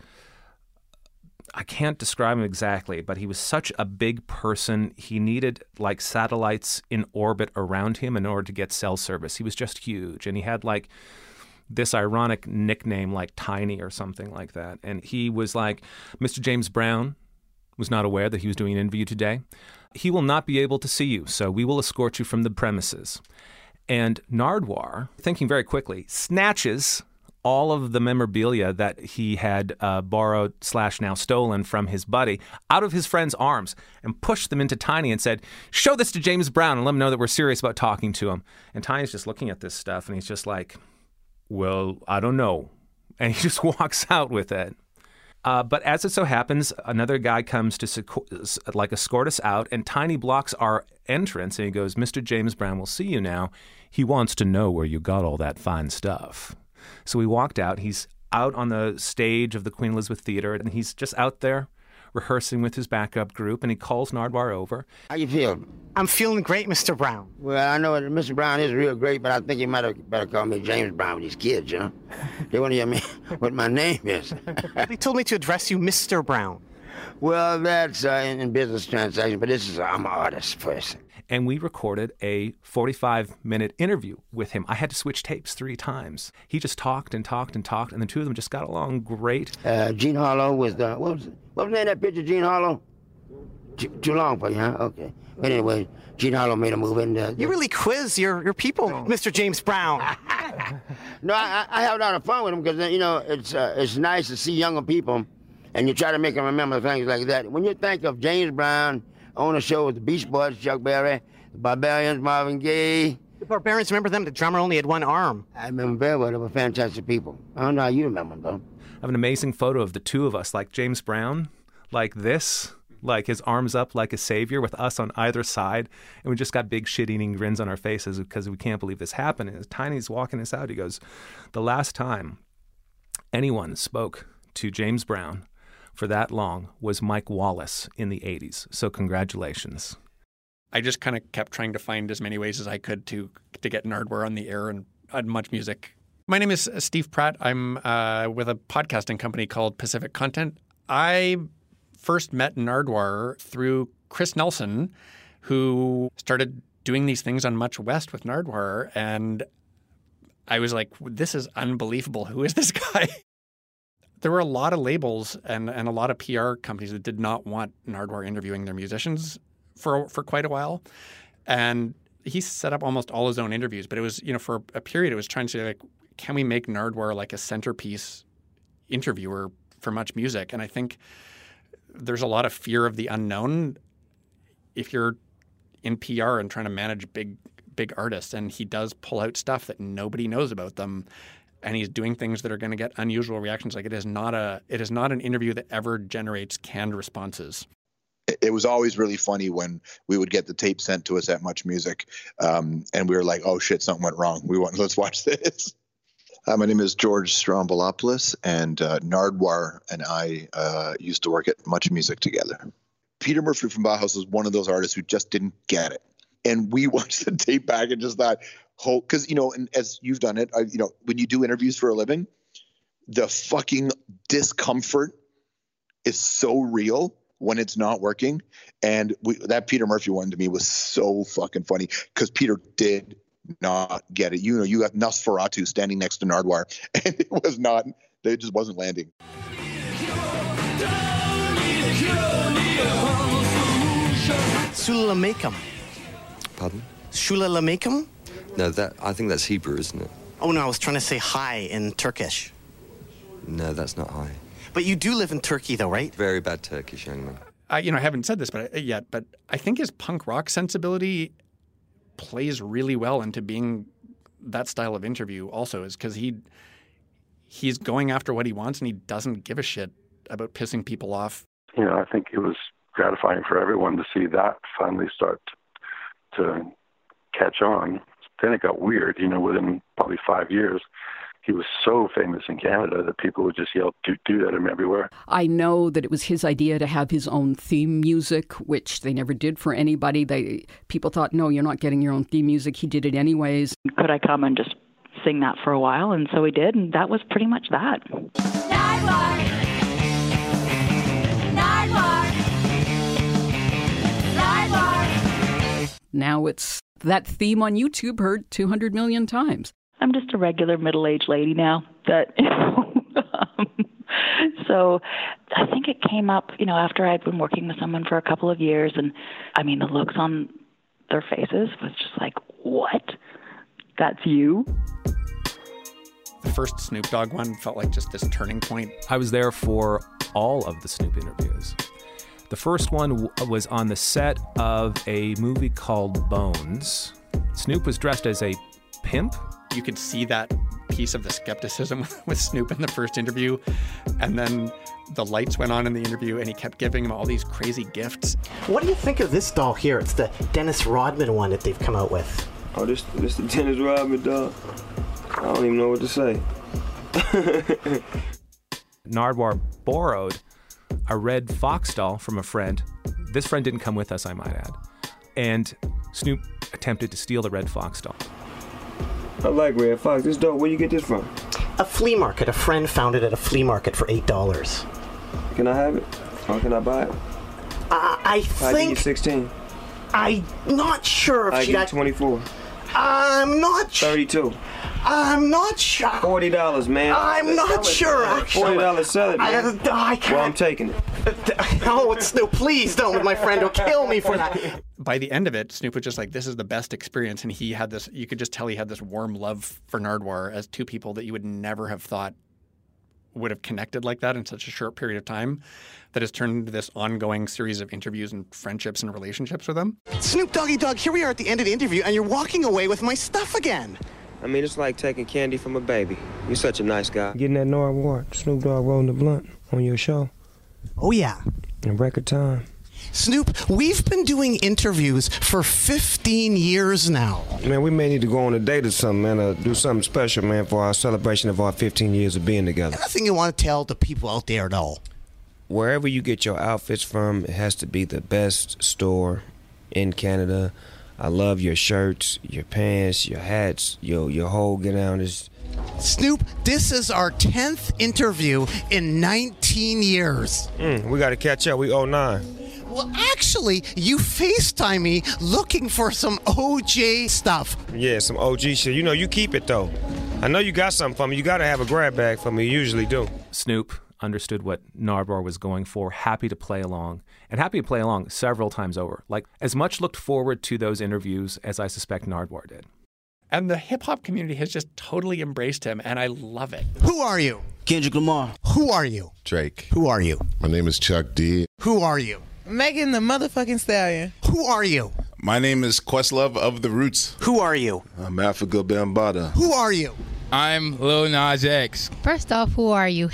I can't describe him exactly, but he was such a big person. He needed like satellites in orbit around him in order to get cell service. He was just huge. And he had like this ironic nickname like Tiny or something like that. And he was like, Mister James Brown was not aware that he was doing an interview today. He will not be able to see you, so we will escort you from the premises. And Nardwuar, thinking very quickly, snatches all of the memorabilia that he had uh, borrowed slash now stolen from his buddy out of his friend's arms and pushed them into Tiny and said, show this to James Brown and let him know that we're serious about talking to him. And Tiny's just looking at this stuff and he's just like, well, I don't know. And he just walks out with it. Uh, but as it so happens, another guy comes to seco- like escort us out, and Tiny blocks our entrance, and he goes, Mister James Brown will see you now. He wants to know where you got all that fine stuff. So we walked out. He's out on the stage of the Queen Elizabeth Theater, and he's just out there rehearsing with his backup group, and he calls Nardwuar over. How you feel? I'm feeling great, Mister Brown. Well, I know that Mister Brown is real great, but I think you might have better call me James Brown with these kids, you know? They want to hear me what my name is. They told me to address you Mister Brown. Well, that's uh, in, in business transactions, but this is, uh, I'm an artist person. And we recorded a forty-five minute interview with him. I had to switch tapes three times. He just talked and talked and talked, and the two of them just got along great. Uh, Gene Harlow was the, what was, what was the name of that picture, Gene Harlow? Too, too long for you, huh? Okay. But anyway, Gene Harlow made a move in there. You really quiz your, your people, Mister James Brown. No, I, I have a lot of fun with them because, you know, it's, uh, it's nice to see younger people, and you try to make them remember things like that. When you think of James Brown, on a show with the Beach Boys, Chuck Berry, the Barbarians, Marvin Gaye. The Barbarians, remember them? The drummer only had one arm. I remember very well. They were fantastic people. I don't know how you remember them, though. I have an amazing photo of the two of us, like James Brown, like this, like his arms up like a savior with us on either side. And we just got big shit-eating grins on our faces because we can't believe this happened. And Tiny's walking us out. He goes, the last time anyone spoke to James Brown for that long was Mike Wallace in the eighties. So congratulations. I just kind of kept trying to find as many ways as I could to to get Nardwuar on the air and on Much Music. My name is Steve Pratt. I'm uh, with a podcasting company called Pacific Content. I first met Nardwuar through Chris Nelson, who started doing these things on Much West with Nardwuar. And I was like, this is unbelievable. Who is this guy? There were a lot of labels and, and a lot of P R companies that did not want Nardwuar interviewing their musicians for for quite a while. And he set up almost all his own interviews. But it was, you know, for a period, it was trying to say, like, can we make Nardwuar like a centerpiece interviewer for Much Music? And I think there's a lot of fear of the unknown if you're in P R and trying to manage big, big artists. And he does pull out stuff that nobody knows about them. And he's doing things that are going to get unusual reactions. Like it is not a, it is not an interview that ever generates canned responses. It was always really funny when we would get the tape sent to us at Much Music, um, and we were like, "Oh shit, something went wrong. We want let's watch this." Uh, my name is George Strombolopoulos, and uh, Nardwuar and I uh, used to work at Much Music together. Peter Murphy from Bauhaus was one of those artists who just didn't get it, and we watched the tape back and just thought, "Oh," because you know, and as you've done it, I, you know, when you do interviews for a living, the fucking discomfort is so real when it's not working. And we, that Peter Murphy one to me was so fucking funny because Peter did not get it. You know, you got Nosferatu standing next to Nardwuar, and it was not, it just wasn't landing. Sula Makem. Pardon? Shula Makem? No, that I think that's Hebrew, isn't it? Oh, no, I was trying to say hi in Turkish. No, that's not hi. But you do live in Turkey, though, right? Very bad Turkish, young man. I, you know, I haven't said this but yet, but I think his punk rock sensibility plays really well into being that style of interview also, is because he he's going after what he wants and he doesn't give a shit about pissing people off. You know, I think it was gratifying for everyone to see that finally start to catch on. Then it got weird, you know, within probably five years. He was so famous in Canada that people would just yell "doot doot" at him everywhere. I know that it was his idea to have his own theme music, which they never did for anybody. They people thought, no, you're not getting your own theme music. He did it anyways. Could I come and just sing that for a while? And so we did, and that was pretty much that. Nardwuar. Nardwuar. Nardwuar. Now it's that theme on YouTube heard two hundred million times. I'm just a regular middle-aged lady now. That, you know, um, so I think it came up, you know, after I'd been working with someone for a couple of years, and I mean, the looks on their faces was just like, what? That's you? The first Snoop Dogg one felt like just this turning point. I was there for all of the Snoop interviews. The first one w- was on the set of a movie called Bones. Snoop was dressed as a pimp. You could see that piece of the skepticism with Snoop in the first interview. And then the lights went on in the interview and he kept giving him all these crazy gifts. What do you think of this doll here? It's the Dennis Rodman one that they've come out with. Oh, this this the Dennis Rodman doll? I don't even know what to say. Nardwuar borrowed a red fox doll from a friend. This friend didn't come with us, I might add. And Snoop attempted to steal the red fox doll. I like red fox. This dope. Where you get this from? A flea market. A friend found it at a flea market for eight dollars. Can I have it? Or can I buy it? Uh, I I think... give you sixteen. I'm not sure if I she give you got... twenty-four. I'm not sure. thirty-two. I'm not sure. forty dollars, man. I'm not sure, actually. forty dollars, sell it, man. I, I can't. Well, I'm taking it. Oh, it's Snoop. Please don't. My friend will kill me for that. By the end of it, Snoop was just like, this is the best experience. And he had this, you could just tell he had this warm love for Nardwuar as two people that you would never have thought would have connected like that in such a short period of time, that has turned into this ongoing series of interviews and friendships and relationships with them. Snoop Doggy Dogg, here we are at the end of the interview, and you're walking away with my stuff again. I mean, it's like taking candy from a baby. You're such a nice guy. Getting that Nardwuar, Snoop Dogg rolling the blunt on your show. Oh, yeah. In record time. Snoop, we've been doing interviews for fifteen years now. Man, we may need to go on a date or something, man, or do something special, man, for our celebration of our fifteen years of being together. Anything you want to tell the people out there, though? Wherever you get your outfits from, it has to be the best store in Canada. I love your shirts, your pants, your hats, your your whole get down is. Snoop, this is our tenth interview in nineteen years. Mm, we got to catch up. We oh nine. Well, actually, you FaceTime me looking for some O J stuff. Yeah, some O G shit. You know, you keep it, though. I know you got something for me. You got to have a grab bag for me. You usually do. Snoop understood what Nardwuar was going for, happy to play along, and happy to play along several times over. Like, as much looked forward to those interviews as I suspect Nardwuar did. And the hip-hop community has just totally embraced him, and I love it. Who are you? Kendrick Lamar. Who are you? Drake. Who are you? My name is Chuck D. Who are you? Megan the motherfucking Stallion. Who are you? My name is Questlove of The Roots. Who are you? I'm Africa Bambaataa. Who are you? I'm Lil Nas X. First off, who are you?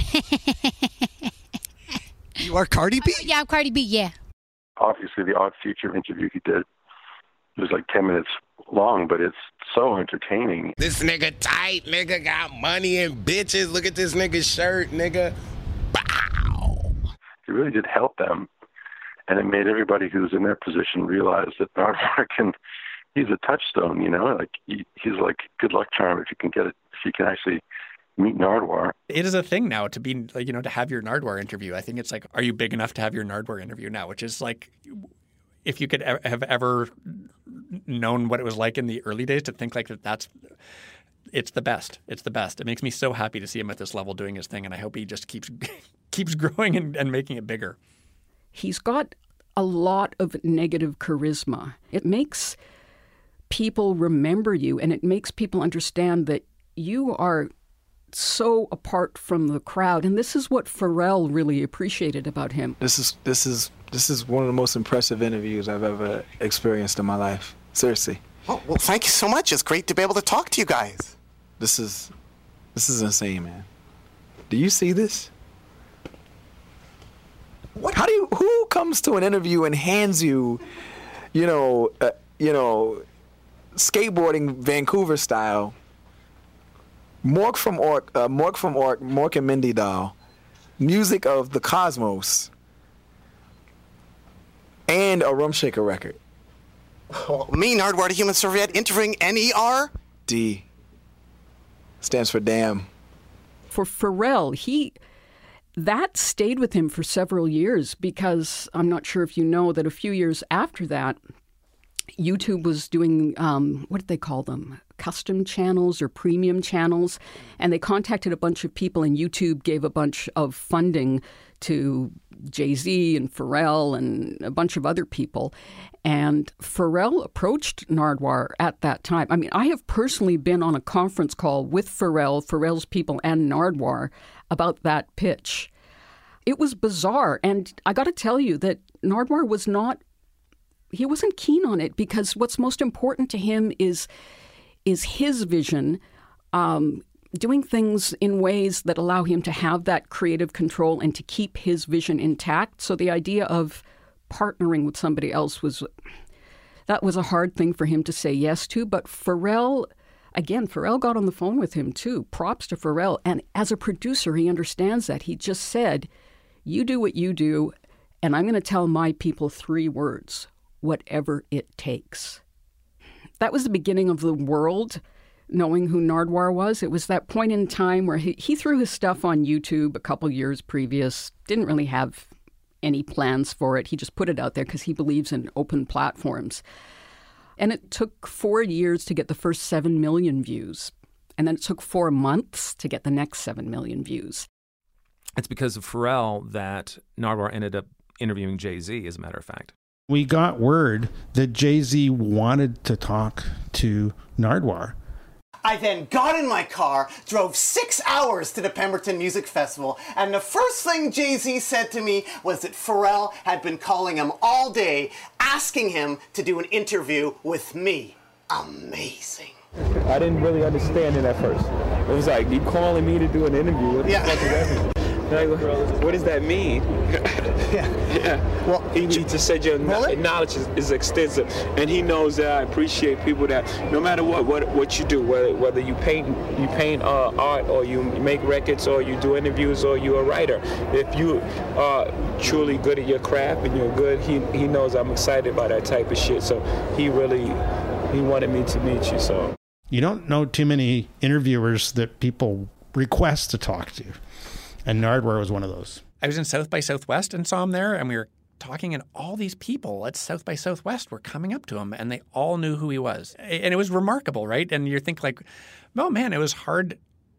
You are Cardi B? Uh, yeah, I'm Cardi B, yeah. Obviously, the Odd Future interview he did, it was like ten minutes long, but it's so entertaining. This nigga tight, nigga got money and bitches. Look at this nigga's shirt, nigga. Bow. It really did help them, and it made everybody who's in their position realize that Nardwuar can, he's a touchstone, you know, like he, he's like good luck charm if you can get it, if you can actually meet Nardwuar. It is a thing now to be, like, you know, to have your Nardwuar interview. I think it's like, are you big enough to have your Nardwuar interview now? Which is like, if you could e- have ever known what it was like in the early days to think like that, that's, it's the best. It's the best. It makes me so happy to see him at this level doing his thing, and I hope he just keeps keeps growing and, and making it bigger. He's got a lot of negative charisma. It makes people remember you, and it makes people understand that you are so apart from the crowd. And this is what Pharrell really appreciated about him. This is this is this is one of the most impressive interviews I've ever experienced in my life. Seriously. Oh, well, thank you so much. It's great to be able to talk to you guys. This is this is insane, man. Do you see this? What? How do you? Who comes to an interview and hands you, you know, uh, you know, skateboarding Vancouver style? Mork from Ork, uh, Mork from Ork, Mork and Mindy doll, music of the Cosmos, and a Rum Shaker record. Oh, me, Nardwuar the Human Serviette, interviewing N E R? D. Stands for damn. For Pharrell, he that stayed with him for several years because I'm not sure if you know that a few years after that, YouTube was doing, um, what did they call them? Custom channels or premium channels. And they contacted a bunch of people, and YouTube gave a bunch of funding to Jay-Z and Pharrell and a bunch of other people. And Pharrell approached Nardwuar at that time. I mean, I have personally been on a conference call with Pharrell, Pharrell's people, and Nardwuar about that pitch. It was bizarre. And I got to tell you that Nardwuar was not, he wasn't keen on it, because what's most important to him is is his vision, um, doing things in ways that allow him to have that creative control and to keep his vision intact. So the idea of partnering with somebody else was, that was a hard thing for him to say yes to. But Pharrell, again, Pharrell got on the phone with him too. Props to Pharrell. And as a producer, he understands that. He just said, you do what you do, and I'm going to tell my people three words: whatever it takes. That was the beginning of the world knowing who Nardwuar was. It was that point in time where he, he threw his stuff on YouTube a couple years previous, didn't really have any plans for it. He just put it out there because he believes in open platforms. And it took four years to get the first seven million views. And then it took four months to get the next seven million views. It's because of Pharrell that Nardwuar ended up interviewing Jay-Z, as a matter of fact. We got word that Jay-Z wanted to talk to Nardwuar. I then got in my car, drove six hours to the Pemberton Music Festival, and the first thing Jay-Z said to me was that Pharrell had been calling him all day, asking him to do an interview with me. Amazing. I didn't really understand it at first. It was like, you calling me to do an interview? What the Yeah. fuck does that mean? Like, what does that mean? yeah. yeah. Well, he, he just said your really? knowledge is, is extensive, and he knows that I appreciate people that no matter what what, what you do, whether whether you paint you paint uh, art, or you make records, or you do interviews, or you're a writer, if you are truly good at your craft and you're good, he he knows I'm excited by that type of shit. So he really he wanted me to meet you. So you don't know too many interviewers that people request to talk to. And Nardwuar was one of those. I was in South by Southwest and saw him there, and we were talking, and all these people at South by Southwest were coming up to him, and they all knew who he was. And it was remarkable, right? And you think like, oh man, it was hard.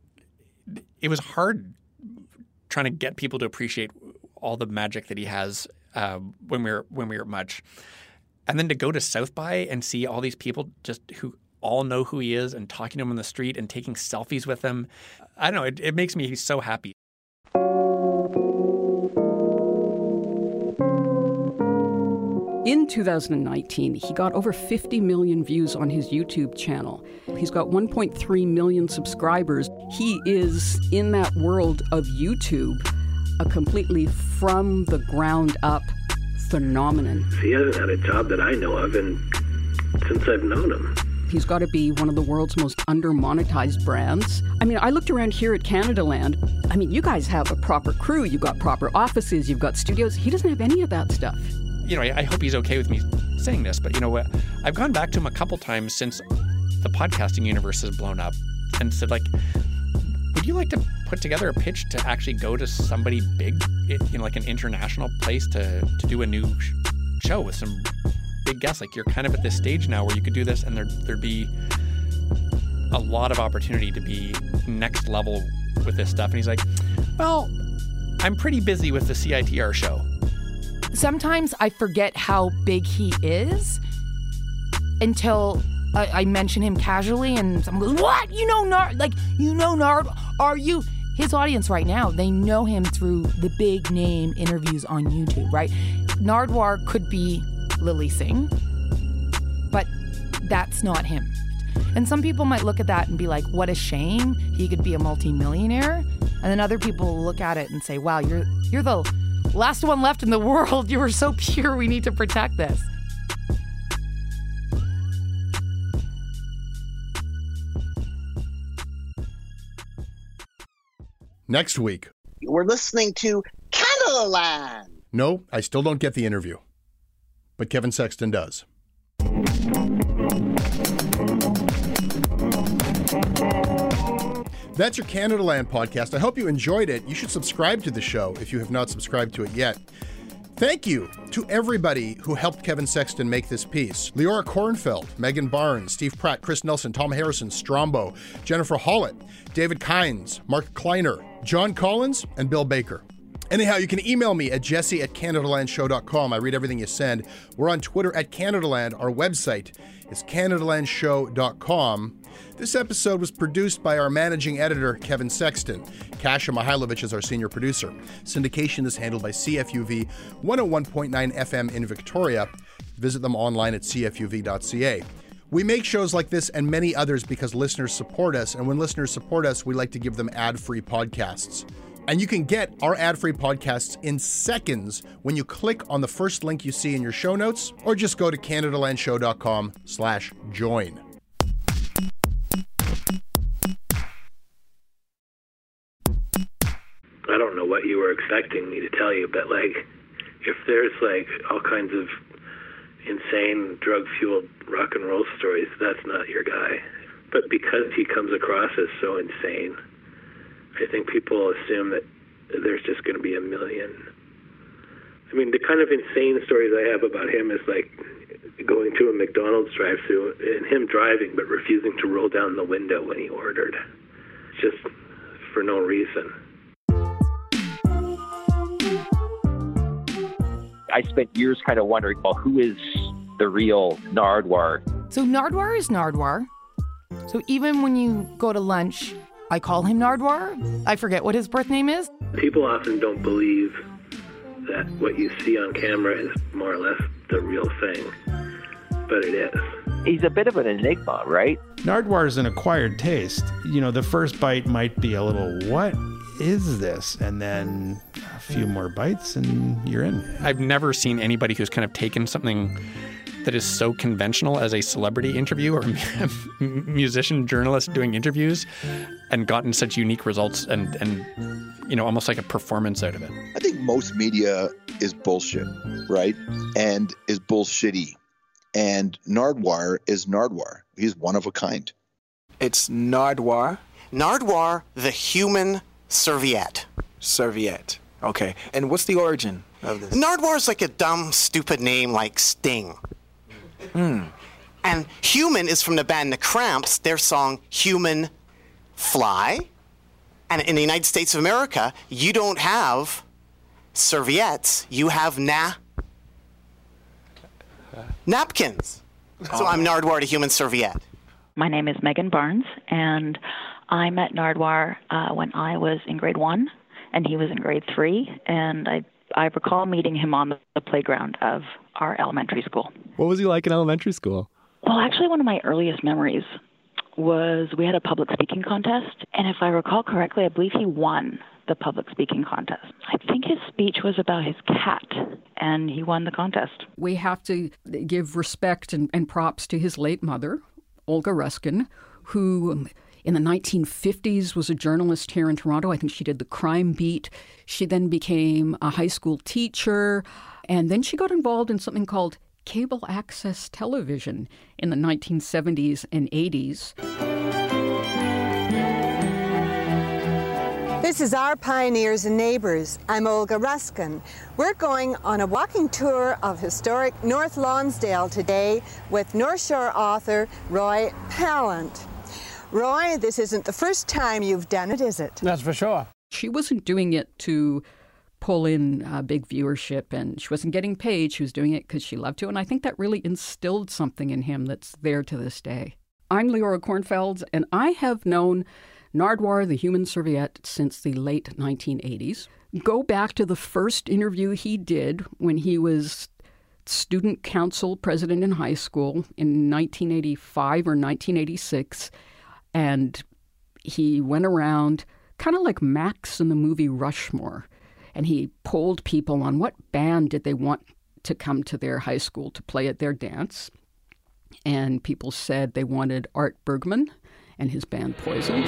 It was hard trying to get people to appreciate all the magic that he has uh, when we were when we were at Much. And then to go to South by and see all these people just who all know who he is and talking to him on the street and taking selfies with him. I don't know. It, it makes me so happy. In two thousand nineteen, he got over fifty million views on his YouTube channel. He's got one point three million subscribers. He is, in that world of YouTube, a completely from the ground up phenomenon. He hasn't had a job that I know of in, since I've known him. He's got to be one of the world's most under-monetized brands. I mean, I looked around here at Canadaland. I mean, you guys have a proper crew. You've got proper offices. You've got studios. He doesn't have any of that stuff. You know, I, I hope he's okay with me saying this, but you know what? I've gone back to him a couple times since the podcasting universe has blown up and said, like, would you like to put together a pitch to actually go to somebody big, you know, like an international place to, to do a new sh- show with some big guests? Like, you're kind of at this stage now where you could do this and there, there'd be a lot of opportunity to be next level with this stuff. And he's like, well, I'm pretty busy with the C I T R show. Sometimes I forget how big he is until I, I mention him casually and someone goes, what? You know Nard, like, you know Nard, are you? His audience right now, they know him through the big name interviews on YouTube, right? Nardwuar could be Lilly Singh, but that's not him. And some people might look at that and be like, what a shame, he could be a multimillionaire. And then other people will look at it and say, wow, you're you're the last one left in the world. You were so pure, we need to protect this. Next week. We're listening to Canada Land. No, I still don't get the interview. But Kevin Sexton does. That's your Canada Land podcast. I hope you enjoyed it. You should subscribe to the show if you have not subscribed to it yet. Thank you to everybody who helped Kevin Sexton make this piece. Leora Kornfeld, Megan Barnes, Steve Pratt, Chris Nelson, Tom Harrison, Strombo, Jennifer Hollett, David Kynes, Mark Kleiner, John Collins, and Bill Baker. Anyhow, you can email me at jesse at canadalandshow dot com. I read everything you send. We're on Twitter at Canadaland. Our website is canadalandshow dot com. This episode was produced by our managing editor, Kevin Sexton. Kasia Mihailovich is our senior producer. Syndication is handled by C F U V one oh one point nine F M in Victoria. Visit them online at c f u v dot c a. We make shows like this and many others because listeners support us, and when listeners support us, we like to give them ad-free podcasts. And you can get our ad-free podcasts in seconds when you click on the first link you see in your show notes, or just go to canadalandshow dot com slash join. I don't know what you were expecting me to tell you, but like, if there's like all kinds of insane drug-fueled rock and roll stories, that's not your guy. But because he comes across as so insane, I think people assume that there's just going to be a million. I mean, the kind of insane stories I have about him is like going to a McDonald's drive-thru and him driving but refusing to roll down the window when he ordered, just for no reason. I spent years kind of wondering, well, who is the real Nardwuar? So Nardwuar is Nardwuar. So even when you go to lunch, I call him Nardwuar. I forget what his birth name is. People often don't believe that what you see on camera is more or less the real thing, but it is. He's a bit of an enigma, right? Nardwuar is an acquired taste. You know, the first bite might be a little, what is this? And then a few more bites and you're in. I've never seen anybody who's kind of taken something that is so conventional as a celebrity interview or musician journalist doing interviews and gotten such unique results and, and, you know, almost like a performance out of it. I think most media is bullshit, right? And is bullshitty. And Nardwuar is Nardwuar. He's one of a kind. It's Nardwuar. Nardwuar, the human serviette. Serviette. Okay. And what's the origin of this? Nardwuar is like a dumb, stupid name like Sting. Hmm. And human is from the band The Cramps, their song Human Fly. And in the United States of America, you don't have serviettes, you have na napkins. So I'm Nardwuar, the human serviette. My name is Megan Barnes, and I met Nardwuar uh, when I was in grade one, and he was in grade three, and I I recall meeting him on the playground of our elementary school. What was he like in elementary school? Well, actually, one of my earliest memories was we had a public speaking contest, and if I recall correctly, I believe he won the public speaking contest. I think his speech was about his cat, and he won the contest. We have to give respect and, and props to his late mother, Olga Ruskin, who in the nineteen fifties was a journalist here in Toronto. I think she did the crime beat. She then became a high school teacher, and then she got involved in something called cable access television in the nineteen seventies and eighties. This is Our Pioneers and Neighbours. I'm Olga Ruskin. We're going on a walking tour of historic North Lonsdale today with North Shore author Roy Pallant. Roy, this isn't the first time you've done it, is it? That's for sure. She wasn't doing it to pull in uh, big viewership, and she wasn't getting paid. She was doing it because she loved to, and I think that really instilled something in him that's there to this day. I'm Leora Kornfeld, and I have known Nardwuar, the human serviette, since the late nineteen eighties. Go back to the first interview he did when he was student council president in high school in nineteen eighty-five or nineteen eighty-six, and he went around kind of like Max in the movie Rushmore, and he polled people on what band did they want to come to their high school to play at their dance. And people said they wanted Art Bergman and his band Poison.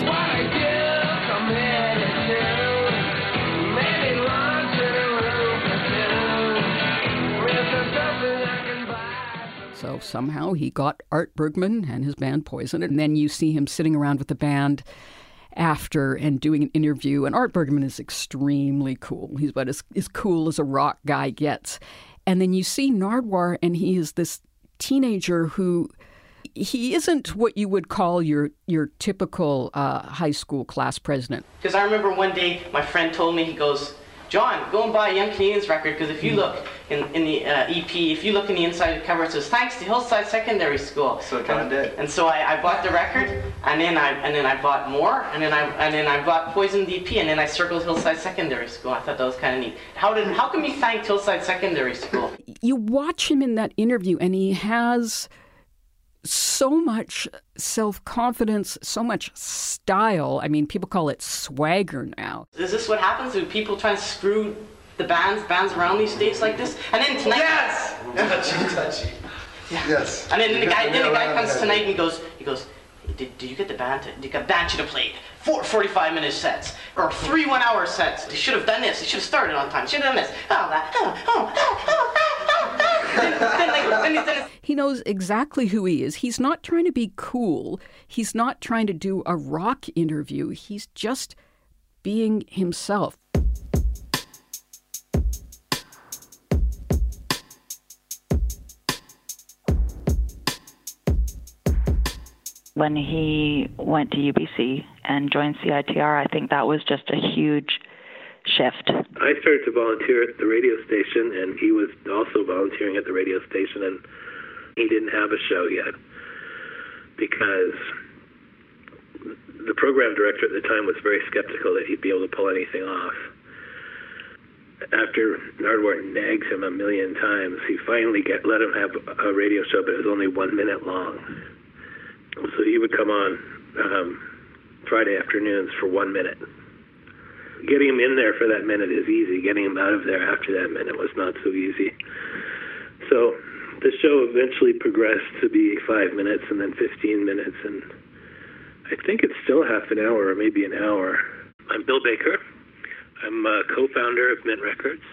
So somehow he got Art Bergman and his band Poison, and then you see him sitting around with the band after and doing an interview. And Art Bergman is extremely cool. He's about as, as cool as a rock guy gets. And then you see Nardwuar, and he is this teenager who, he isn't what you would call your your typical uh, high school class president. Because I remember one day my friend told me, he goes, John, go and buy a Young Canadians record, because if you look in, in the uh, E P, if you look in the inside of the cover, it says, thanks to Hillside Secondary School. So John and, did. And so I, I bought the record, and then I and then I bought more, and then I and then I bought Poison D P, and then I circled Hillside Secondary School. I thought that was kind of neat. How did how come he thanked Hillside Secondary School? You watch him in that interview, and he has so much self-confidence, so much style. I mean, people call it swagger now. Is this what happens? Do people try and screw the bands bands around these days like this? And then tonight, yes, touchy, touchy. Yeah. Yes. And then the guy, then the guy comes tonight and he goes, he goes, did, did you get the band? To, did the band should have played four forty-five minute sets or three one hour sets. They should have done this. They should have started on time. Should have done this. Oh, that. Oh, oh, oh, oh, oh, oh. then, then, like, then he's done his... He knows exactly who he is. He's not trying to be cool. He's not trying to do a rock interview. He's just being himself. When he went to U B C and joined C I T R, I think that was just a huge shift. I started to volunteer at the radio station, and he was also volunteering at the radio station, and he didn't have a show yet because the program director at the time was very skeptical that he'd be able to pull anything off. After Nardwuar nagged him a million times, he finally get, let him have a radio show, but it was only one minute long. So he would come on um, Friday afternoons for one minute. Getting him in there for that minute is easy. Getting him out of there after that minute was not so easy. So the show eventually progressed to be five minutes and then fifteen minutes, and I think it's still half an hour or maybe an hour. I'm Bill Baker. I'm a co-founder of Mint Records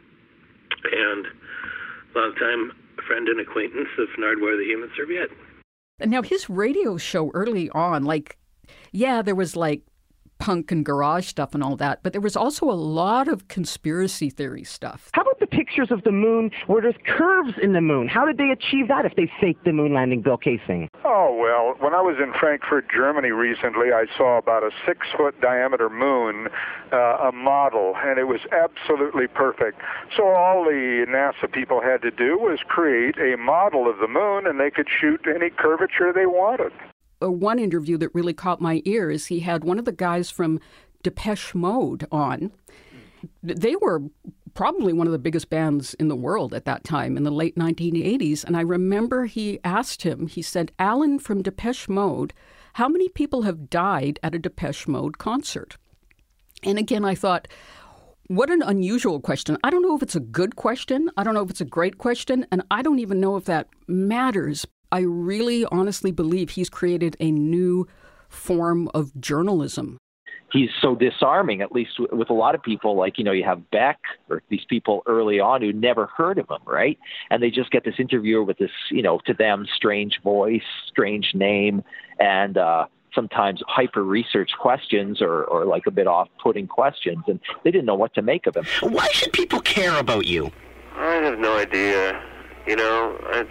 and longtime friend and acquaintance of Nardwuar the Human Serviette. Now, his radio show early on, like, yeah, there was like punk and garage stuff and all that, but there was also a lot of conspiracy theory stuff. How about the pictures of the moon where there's curves in the moon? How did they achieve that if they faked the moon landing, Bill Kaysing? Oh, well, when I was in Frankfurt, Germany recently, I saw about a six-foot diameter moon, uh, a model, and it was absolutely perfect. So all the NASA people had to do was create a model of the moon, and they could shoot any curvature they wanted. One interview that really caught my ear is he had one of the guys from Depeche Mode on. They were probably one of the biggest bands in the world at that time in the late nineteen eighties. And I remember he asked him, he said, Alan from Depeche Mode, how many people have died at a Depeche Mode concert? And again, I thought, what an unusual question. I don't know if it's a good question. I don't know if it's a great question. And I don't even know if that matters. I really honestly believe he's created a new form of journalism. He's so disarming, at least with a lot of people, like, you know, you have Beck or these people early on who never heard of him, right? And they just get this interviewer with this, you know, to them, strange voice, strange name, and uh, sometimes hyper-research questions or, or like a bit off-putting questions. And they didn't know what to make of him. Why should people care about you? I have no idea. You know, I...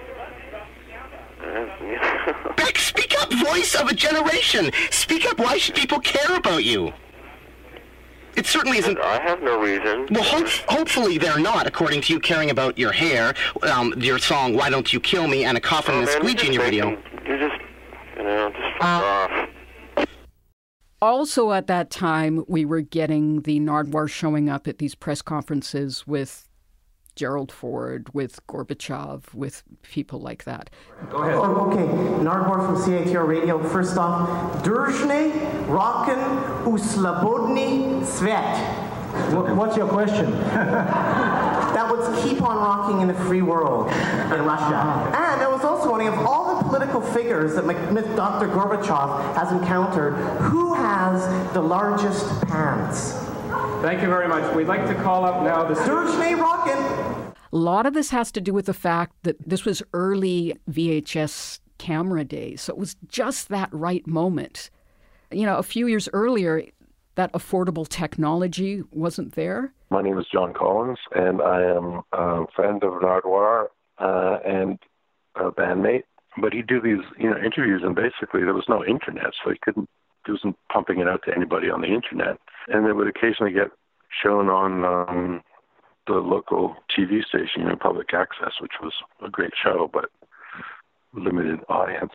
Beck, speak up, voice of a generation. Speak up. Why should people care about you? It certainly isn't. I have no reason. Well, hope, hopefully they're not, according to you caring about your hair, um, your song "Why Don't You Kill Me" and a coffin oh, and a man, squeegee in your video. You're just, you know, just fuck off. Also at that time, we were getting the Nardwuar showing up at these press conferences with Gerald Ford, with Gorbachev, with people like that. Go ahead. Oh, okay, Nardwuar from C I T R Radio. First off, Družne, Rocken, u Slobodny Svet. What's your question? That was keep on rocking in a free world in Russia. And I was also wondering, of all the political figures that Doctor Gorbachev has encountered, who has the largest pants? Thank you very much. We'd like to call up now the... Družne Rockin'! A lot of this has to do with the fact that this was early V H S camera days, so it was just that right moment. You know, a few years earlier, that affordable technology wasn't there. My name is John Collins, and I am a friend of Nardwuar uh, and a bandmate. But he'd do these, you know, interviews, and basically there was no internet, so he couldn't, he wasn't pumping it out to anybody on the internet. And it would occasionally get shown on um, the local T V station, you know, public access, which was a great show, but limited audience.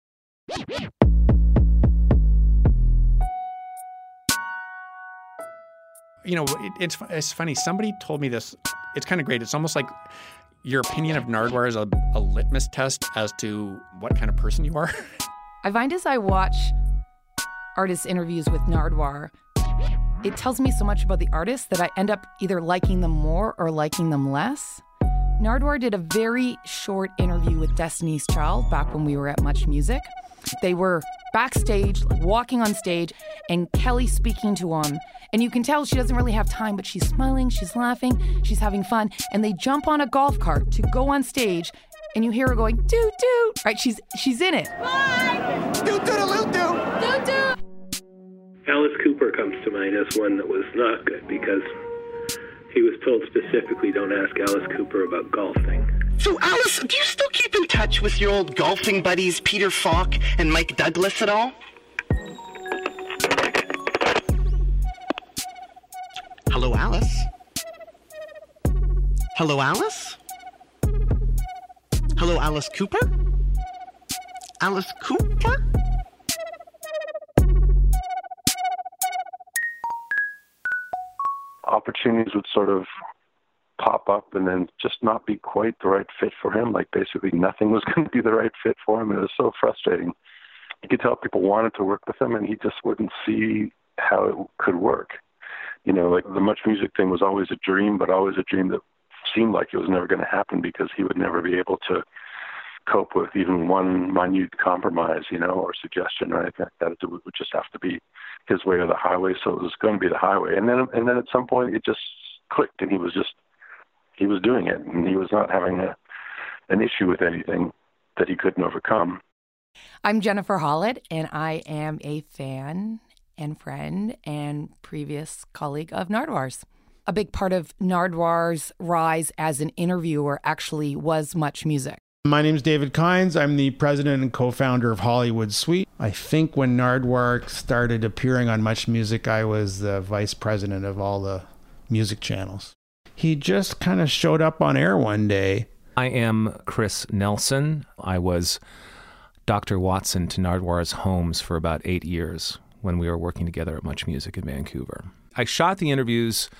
You know, it, it's it's funny. Somebody told me this. It's kind of great. It's almost like your opinion of Nardwuar is a, a litmus test as to what kind of person you are. I find as I watch artists' interviews with Nardwuar, it tells me so much about the artist that I end up either liking them more or liking them less. Nardwuar did a very short interview with Destiny's Child back when we were at Much Music. They were backstage, like walking on stage, and Kelly speaking to him. And you can tell she doesn't really have time, but she's smiling, she's laughing, she's having fun. And they jump on a golf cart to go on stage, and you hear her going, doo doo. Right? She's she's in it. Bye! Doo doo doo doo! Doo doo! Alice Cooper comes to mind as one that was not good because he was told specifically, don't ask Alice Cooper about golfing. So, Alice, do you still keep in touch with your old golfing buddies Peter Falk and Mike Douglas at all? Hello, Alice? Hello, Alice? Hello, Alice Cooper? Alice Cooper? Opportunities would sort of pop up and then just not be quite the right fit for him. Like basically nothing was going to be the right fit for him. It was so frustrating. You could tell people wanted to work with him and he just wouldn't see how it could work. You know, like the Much Music thing was always a dream, but always a dream that seemed like it was never going to happen because he would never be able to cope with even one minute compromise, you know, or suggestion or anything like that. It would just have to be his way or the highway. So it was going to be the highway. And then, and then at some point it just clicked and he was just, he was doing it and he was not having a, an issue with anything that he couldn't overcome. I'm Jennifer Hollett, and I am a fan and friend and previous colleague of Nardwuar's. A big part of Nardwuar's rise as an interviewer actually was Much Music. My name's David Kynes. I'm the president and co-founder of Hollywood Suite. I think when Nardwuar started appearing on Much Music, I was the vice president of all the music channels. He just kind of showed up on air one day. I am Chris Nelson. I was Doctor Watson to Nardwuar's Homes for about eight years when we were working together at Much Music in Vancouver. I shot the interviews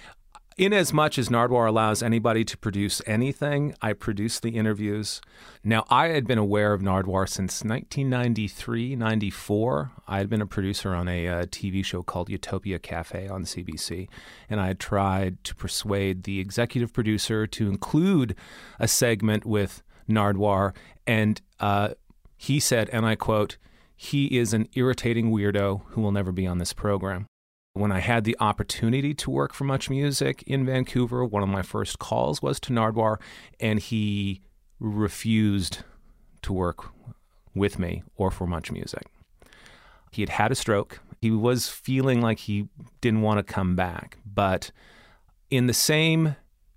in as much as Nardwuar allows anybody to produce anything. I produced the interviews. Now, I had been aware of Nardwuar since nineteen ninety-three, ninety-four. I had been a producer on a uh, T V show called Utopia Cafe on C B C, and I had tried to persuade the executive producer to include a segment with Nardwuar, and uh, he said, and I quote, "He is an irritating weirdo who will never be on this program." When I had the opportunity to work for Much Music in Vancouver, one of my first calls was to Nardwuar, and he refused to work with me or for Much Music. He had had a stroke. He was feeling like he didn't want to come back. But in the same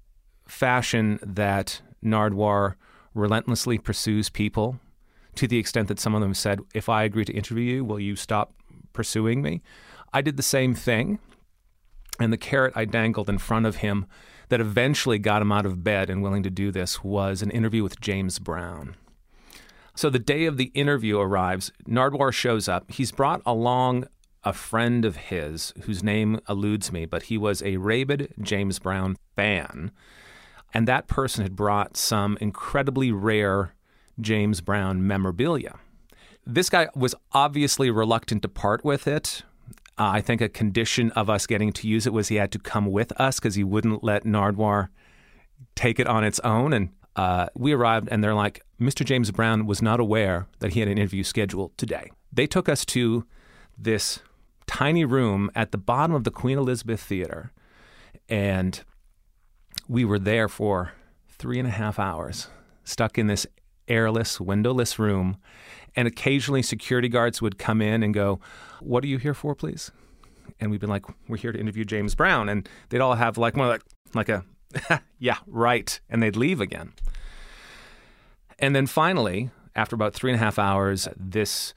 fashion that Nardwuar relentlessly pursues people, to the extent that some of them said, if I agree to interview you, will you stop pursuing me? I did the same thing. And the carrot I dangled in front of him that eventually got him out of bed and willing to do this was an interview with James Brown. So the day of the interview arrives, Nardwuar shows up. He's brought along a friend of his whose name eludes me, but he was a rabid James Brown fan. And that person had brought some incredibly rare James Brown memorabilia. This guy was obviously reluctant to part with it. Uh, I think a condition of us getting to use it was he had to come with us because he wouldn't let Nardwuar take it on its own. And uh, we arrived and they're like, Mister James Brown was not aware that he had an interview scheduled today. They took us to this tiny room at the bottom of the Queen Elizabeth Theater. And we were there for three and a half hours, stuck in this airless, windowless room. And occasionally security guards would come in and go, what are you here for, please? And we'd been like, we're here to interview James Brown. And they'd all have like more like, like a, yeah, right. And they'd leave again. And then finally, after about three and a half hours, this,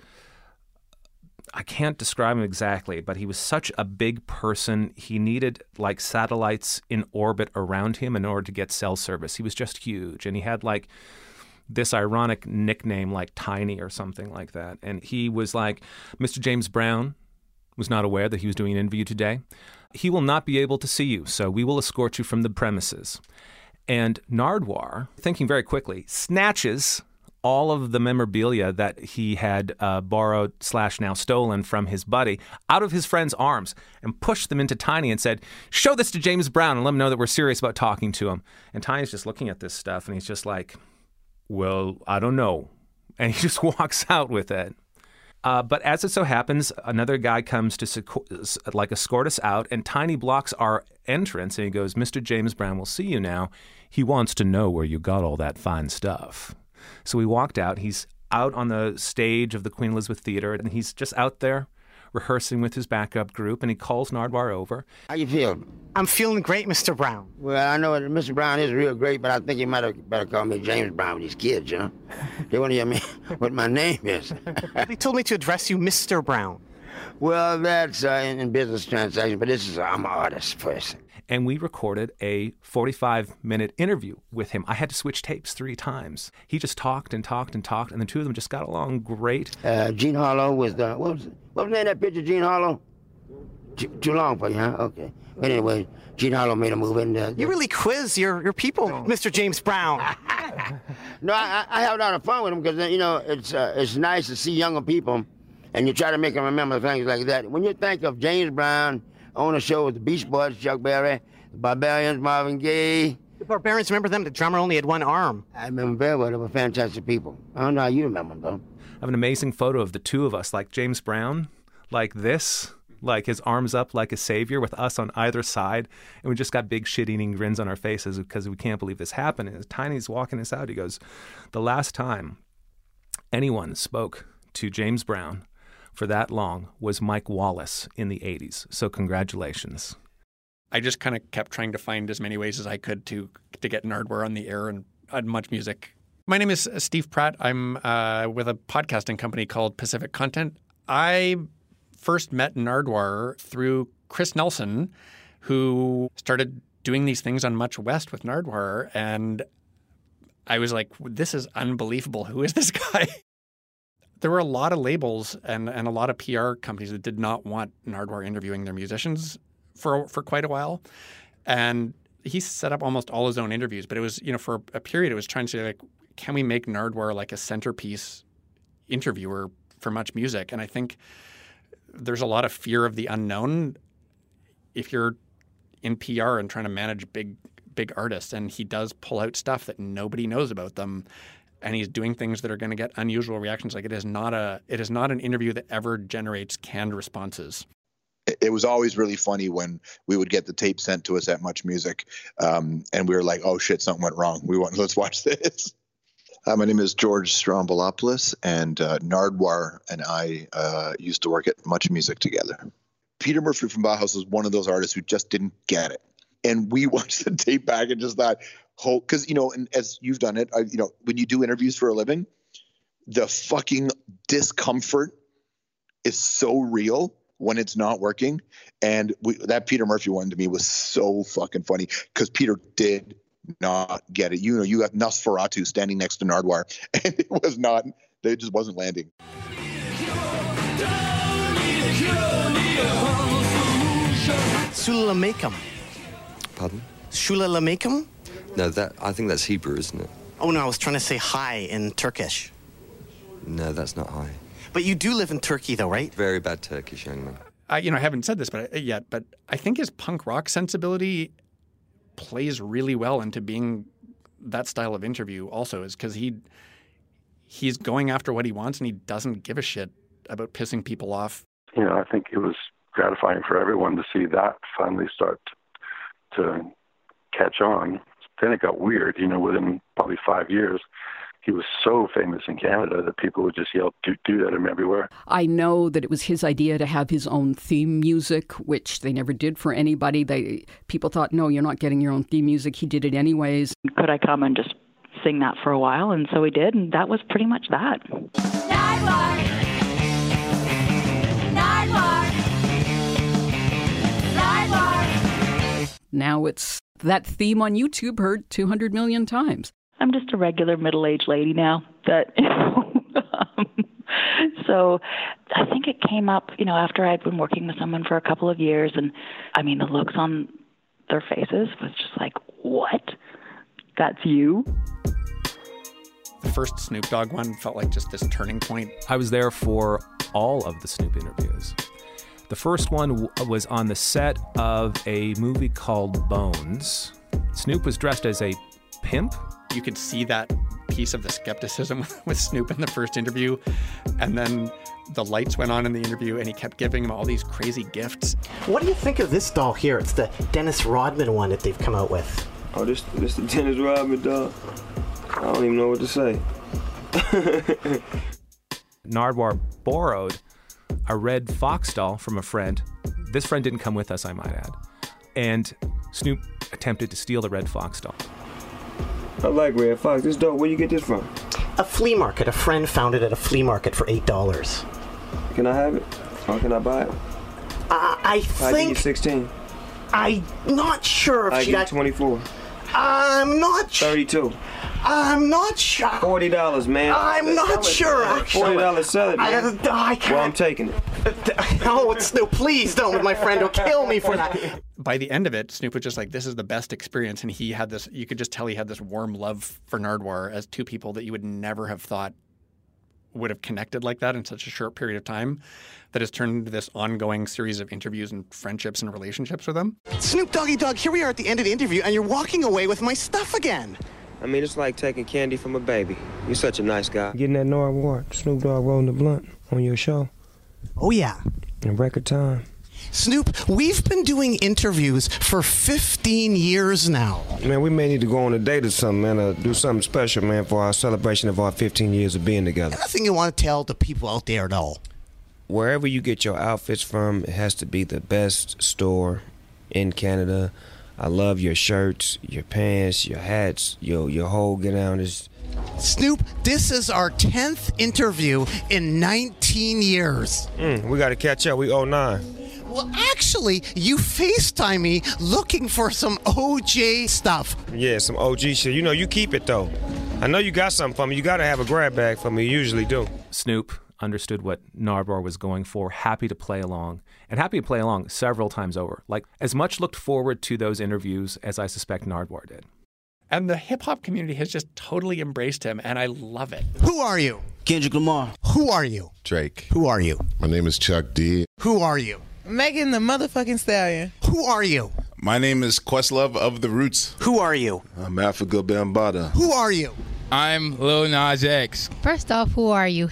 I can't describe him exactly, but he was such a big person. He needed like satellites in orbit around him in order to get cell service. He was just huge. And he had like this ironic nickname like Tiny or something like that. And he was like, Mister James Brown was not aware that he was doing an interview today. He will not be able to see you, so we will escort you from the premises. And Nardwuar, thinking very quickly, snatches all of the memorabilia that he had uh, borrowed slash now stolen from his buddy out of his friend's arms and pushed them into Tiny and said, show this to James Brown and let him know that we're serious about talking to him. And Tiny's just looking at this stuff and he's just like, well, I don't know. And he just walks out with it. Uh, but as it so happens, another guy comes to secu- like escort us out, and Tiny blocks our entrance, and he goes, Mister James Brown will see you now. He wants to know where you got all that fine stuff. So we walked out. He's out on the stage of the Queen Elizabeth Theater, and he's just out there rehearsing with his backup group, and he calls Nardwuar over. How you feel? I'm feeling great, Mister Brown. Well, I know that Mister Brown is real great, but I think you might have better call me James Brown with these kids, you know? They want to hear me what my name is. They told me to address you Mister Brown. Well, that's uh, in, in business transaction, but this is, uh, I'm an artist first. And we recorded a forty-five minute interview with him. I had to switch tapes three times. He just talked and talked and talked, and the two of them just got along great. Uh, Gene Harlow was the, what was, what was the name of that picture, Gene Harlow? Too, too long for you, huh? Okay. But anyway, Gene Harlow made a move in. Uh, you really quiz your, your people, no. Mister James Brown. No, I, I have a lot of fun with him because, you know, it's, uh, it's nice to see younger people, and you try to make them remember things like that. When you think of James Brown, on a show with the Beach Boys, Chuck Berry, the Barbarians, Marvin Gaye. The Barbarians, remember them? The drummer only had one arm. I remember very well. They were fantastic people. I don't know how you remember them, though. I have an amazing photo of the two of us, like James Brown, like this, like his arms up like a savior with us on either side. And we just got big shit-eating grins on our faces because we can't believe this happened. And as Tiny's walking us out, he goes, the last time anyone spoke to James Brown for that long was Mike Wallace in the eighties. So congratulations. I just kind of kept trying to find as many ways as I could to to get Nardwuar on the air and on Much Music. My name is Steve Pratt. I'm uh, with a podcasting company called Pacific Content. I first met Nardwuar through Chris Nelson, who started doing these things on Much West with Nardwuar. And I was like, this is unbelievable. Who is this guy? There were a lot of labels and, and a lot of P R companies that did not want Nardwuar interviewing their musicians for for quite a while. And he set up almost all his own interviews. But it was, you know, for a period, it was trying to say, like, can we make Nardwuar like a centerpiece interviewer for Much Music? And I think there's a lot of fear of the unknown if you're in P R and trying to manage big, big artists. And he does pull out stuff that nobody knows about them. And he's doing things that are going to get unusual reactions. Like it is not a, it is not an interview that ever generates canned responses. It was always really funny when we would get the tape sent to us at Much Music, um, and we were like, "Oh shit, something went wrong. We want, let's watch this." Uh, my name is George Strombolopoulos, and uh, Nardwuar and I uh, used to work at Much Music together. Peter Murphy from Bauhaus was one of those artists who just didn't get it, and we watched the tape back and just thought, "Oh," because you know, and as you've done it, I, you know, when you do interviews for a living, the fucking discomfort is so real. when it's not working. And we, that Peter Murphy one to me was so fucking funny because Peter did not get it. You know, you have Nosferatu standing next to Nardwuar, and it was not, it just wasn't landing. Sulalamaikum. Pardon? Sulalamaikum? No, that I think that's Hebrew, isn't it? Oh, no, I was trying to say hi in Turkish. No, that's not hi. But you do live in Turkey, though, right? Very bad Turkish, young man. I, you know, I haven't said this but yet, but I think his punk rock sensibility plays really well into being that style of interview also, is because he he's going after what he wants and he doesn't give a shit about pissing people off. You know, I think it was gratifying for everyone to see that finally start to catch on. Then it got weird, you know, within probably five years. He was so famous in Canada that people would just yell "doot doot" at him everywhere. I know that it was his idea to have his own theme music, which they never did for anybody. They people thought, no, you're not getting your own theme music. He did it anyways. Could I come and just sing that for a while? And so we did, and that was pretty much that. Nardwuar. Nardwuar. Nardwuar. Now it's that theme on YouTube heard two hundred million times. I'm just a regular middle-aged lady now. That, you know, um, so I think it came up, you know, after I'd been working with someone for a couple of years, and I mean, the looks on their faces was just like, what? That's you? The first Snoop Dogg one felt like just this turning point. I was there for all of the Snoop interviews. The first one w- was on the set of a movie called Bones. Snoop was dressed as a pimp. You could see that piece of the skepticism with Snoop in the first interview. And then the lights went on in the interview and he kept giving him all these crazy gifts. What do you think of this doll here? It's the Dennis Rodman one that they've come out with. Oh, this, this the Dennis Rodman doll? I don't even know what to say. Nardwuar borrowed a red fox doll from a friend. This friend didn't come with us, I might add. And Snoop attempted to steal the red fox doll. I like red fox. This dope. Where you get this from? A flea market. A friend found it at a flea market for eight dollars. Can I have it? Or can I buy it? Uh, I think... I give you sixteen. I'm not sure if I she give got... you twenty-four. I'm not sure. thirty-two. I'm not sure. forty dollars, man. I'm not sure, actually. forty dollars, sell it, man. I, I can't. Well, I'm taking it. Oh, it's no, please don't with my friend. He'll kill me for that. By the end of it, Snoop was just like, this is the best experience. And he had this, you could just tell he had this warm love for Nardwuar as two people that you would never have thought would have connected like that in such a short period of time, that has turned into this ongoing series of interviews and friendships and relationships with them. Snoop Doggy Dogg, here we are at the end of the interview, and you're walking away with my stuff again. I mean, it's like taking candy from a baby. You're such a nice guy. Getting that Nardwuar, Snoop Dogg rolling the blunt on your show. Oh, yeah. In record time. Snoop, we've been doing interviews for fifteen years now. Man, we may need to go on a date or something, man, uh, do something special, man, for our celebration of our fifteen years of being together. Anything you want to tell the people out there, though? Wherever you get your outfits from, it has to be the best store in Canada. I love your shirts, your pants, your hats, your your whole get down is. Snoop, this is our tenth interview in nineteen years. Mm, we got to catch up. We oh nine. Well, actually, you FaceTime me looking for some O J stuff. Yeah, some O G shit. You know, you keep it, though. I know you got something for me. You got to have a grab bag for me. You usually do. Snoop understood what Nardwuar was going for, happy to play along, and happy to play along several times over. Like, as much looked forward to those interviews as I suspect Nardwuar did. And the hip-hop community has just totally embraced him, and I love it. Who are you? Kendrick Lamar. Who are you? Drake. Who are you? My name is Chuck D. Who are you? Megan the motherfucking Stallion. Who are you? My name is Questlove of The Roots. Who are you? I'm Africa Bambaataa. Who are you? I'm Lil Nas X. First off, who are you?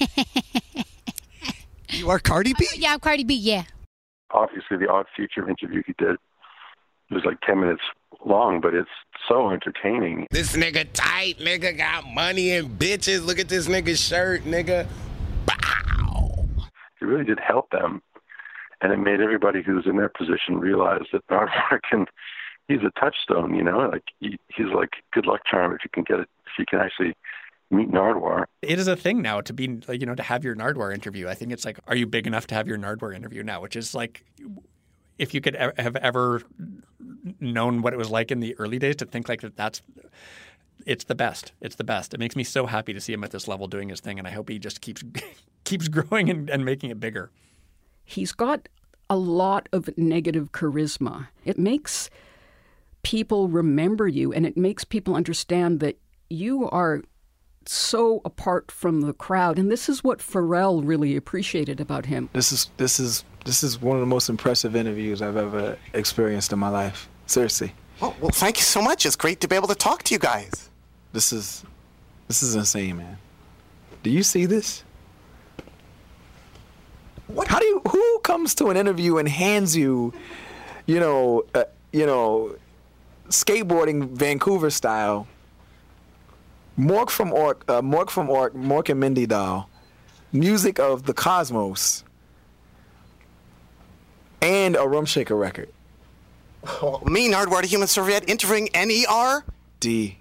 You are Cardi B? Yeah, I'm Cardi B, yeah. Obviously, the Odd Future interview he did was like ten minutes long, but it's so entertaining. This nigga tight, nigga got money and bitches. Look at this nigga's shirt, nigga. Bow. It really did help them. And it made everybody who's in their position realize that Nardwuar can, he's a touchstone, you know, like he, he's like good luck charm if you can get it, if you can actually meet Nardwuar. It is a thing now to be, like, you know, to have your Nardwuar interview. I think it's like, are you big enough to have your Nardwuar interview now? Which is like, if you could e- have ever known what it was like in the early days, to think like that, that's, it's the best. It's the best. It makes me so happy to see him at this level doing his thing, and I hope he just keeps keeps growing and, and making it bigger. He's got a lot of negative charisma. It makes people remember you, and it makes people understand that you are so apart from the crowd. And this is what Pharrell really appreciated about him. This is this is this is one of the most impressive interviews I've ever experienced in my life. Seriously. Oh, well, thank you so much. It's great to be able to talk to you guys. This is this is insane, man. Do you see this? What? How do you? Who comes to an interview and hands you, you know, uh, you know, skateboarding Vancouver style, Mork from Ork, uh, Mork from Ork, Mork and Mindy doll, music of the Cosmos, and a Rum Shaker record? Well, me, Nardwuar, the Human Serviette, interviewing N E R? D.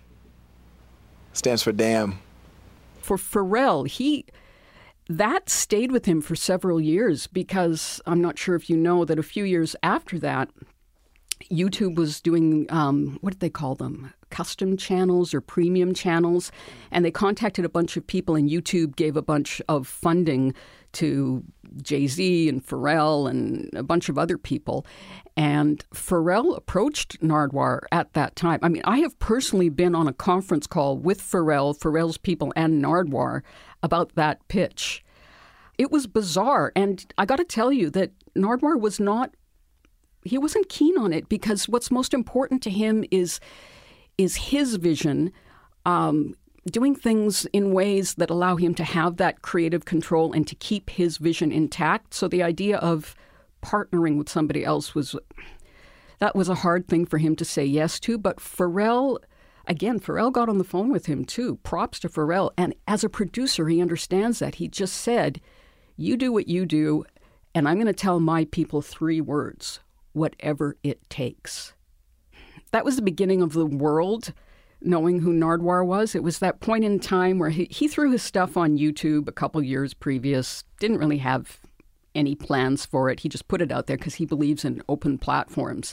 Stands for damn. For Pharrell, he that stayed with him for several years, because I'm not sure if you know that a few years after that, YouTube was doing, um, what did they call them? Custom channels or premium channels. And they contacted a bunch of people, and YouTube gave a bunch of funding to Jay-Z and Pharrell and a bunch of other people. And Pharrell approached Nardwuar at that time. I mean, I have personally been on a conference call with Pharrell, Pharrell's people, and Nardwuar about that pitch. It was bizarre. And I got to tell you that Nardwuar was not, he wasn't keen on it, because what's most important to him is, is his vision, um, doing things in ways that allow him to have that creative control and to keep his vision intact. So the idea of partnering with somebody else was, that was a hard thing for him to say yes to. But Pharrell, again, Pharrell got on the phone with him too. Props to Pharrell. And as a producer, he understands that. He just said, you do what you do, and I'm going to tell my people three words: whatever it takes. That was the beginning of the world knowing who Nardwuar was. It was that point in time where he, he threw his stuff on YouTube a couple years previous, didn't really have any plans for it. He just put it out there because he believes in open platforms.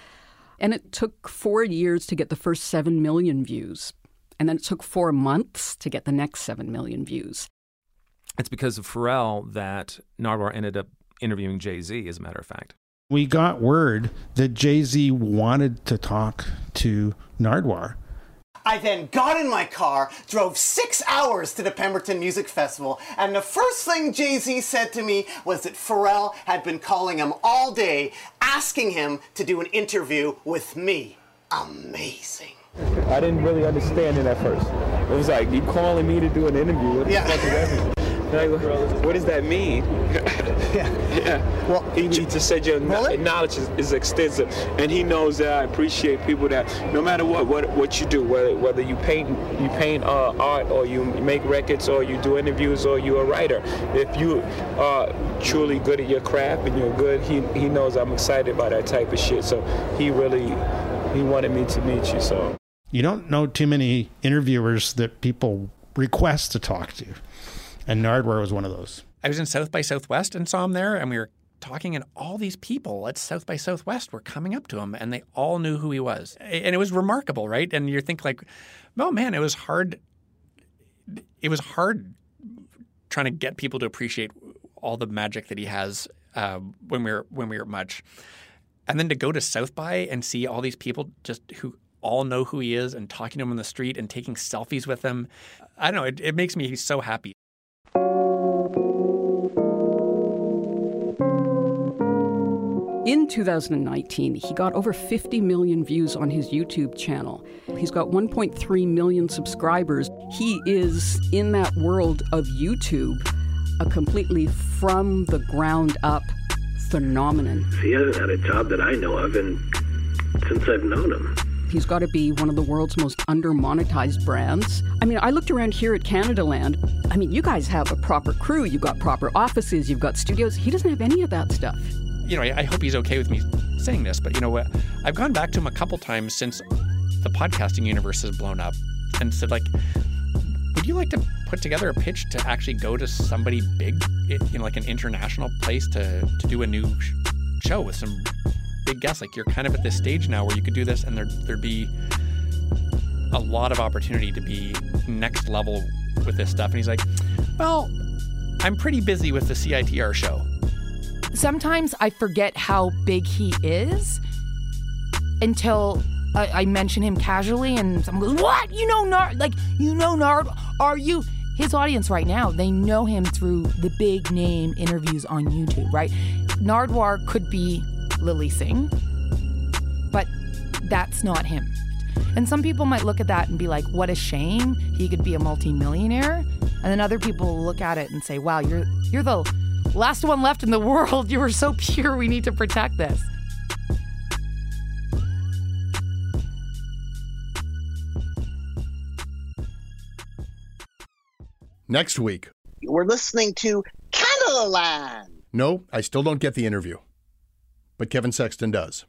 And it took four years to get the first seven million views. And then it took four months to get the next seven million views. It's because of Pharrell that Nardwuar ended up interviewing Jay-Z, as a matter of fact. We got word that Jay-Z wanted to talk to Nardwuar. I then got in my car, drove six hours to the Pemberton Music Festival, and the first thing Jay-Z said to me was that Pharrell had been calling him all day, asking him to do an interview with me. Amazing. I didn't really understand it at first. It was like, you calling me to do an interview? What the Yeah. fuck does that mean? Like, what does that mean? yeah. yeah. Well, he, he just said your kn- knowledge is, is extensive, and he knows that I appreciate people that no matter what what, what you do, whether whether you paint you paint uh, art, or you make records, or you do interviews, or you're a writer, if you are truly good at your craft and you're good, he he knows I'm excited by that type of shit. So he really he wanted me to meet you. So you don't know too many interviewers that people request to talk to. And Nardwuar was one of those. I was in South by Southwest and saw him there, and we were talking, and all these people at South by Southwest were coming up to him, and they all knew who he was. And it was remarkable, right? And you think like, oh man, it was hard. It was hard trying to get people to appreciate all the magic that he has uh, when we were when we were much. And then to go to South by and see all these people just who all know who he is and talking to him on the street and taking selfies with him. I don't know. It, it makes me so happy. In two thousand nineteen, he got over fifty million views on his YouTube channel. He's got one point three million subscribers. He is, in that world of YouTube, a completely from the ground up phenomenon. He hasn't had a job that I know of in, since I've known him. He's got to be one of the world's most under-monetized brands. I mean, I looked around here at Canadaland. I mean, you guys have a proper crew. You've got proper offices. You've got studios. He doesn't have any of that stuff. You know, I, I hope he's okay with me saying this, but you know what? I've gone back to him a couple times since the podcasting universe has blown up and said, like, would would you like to put together a pitch to actually go to somebody big, you know, like an international place to, to do a new sh- show with some big guests? Like, you're kind of at this stage now where you could do this and there, there'd be a lot of opportunity to be next level with this stuff. And he's like, well, I'm pretty busy with the C I T R show. Sometimes I forget how big he is until I, I mention him casually and someone goes, what? You know Nard? Like, you know Nard? Are you? His audience right now, they know him through the big name interviews on YouTube, right? Nardwuar could be Lilly Singh, but that's not him. And some people might look at that and be like, what a shame. He could be a multimillionaire. And then other people look at it and say, wow, you're you're the last one left in the world. You were so pure. We need to protect this. Next week. We're listening to Canadaland. No, I still don't get the interview. But Kevin Sexton does.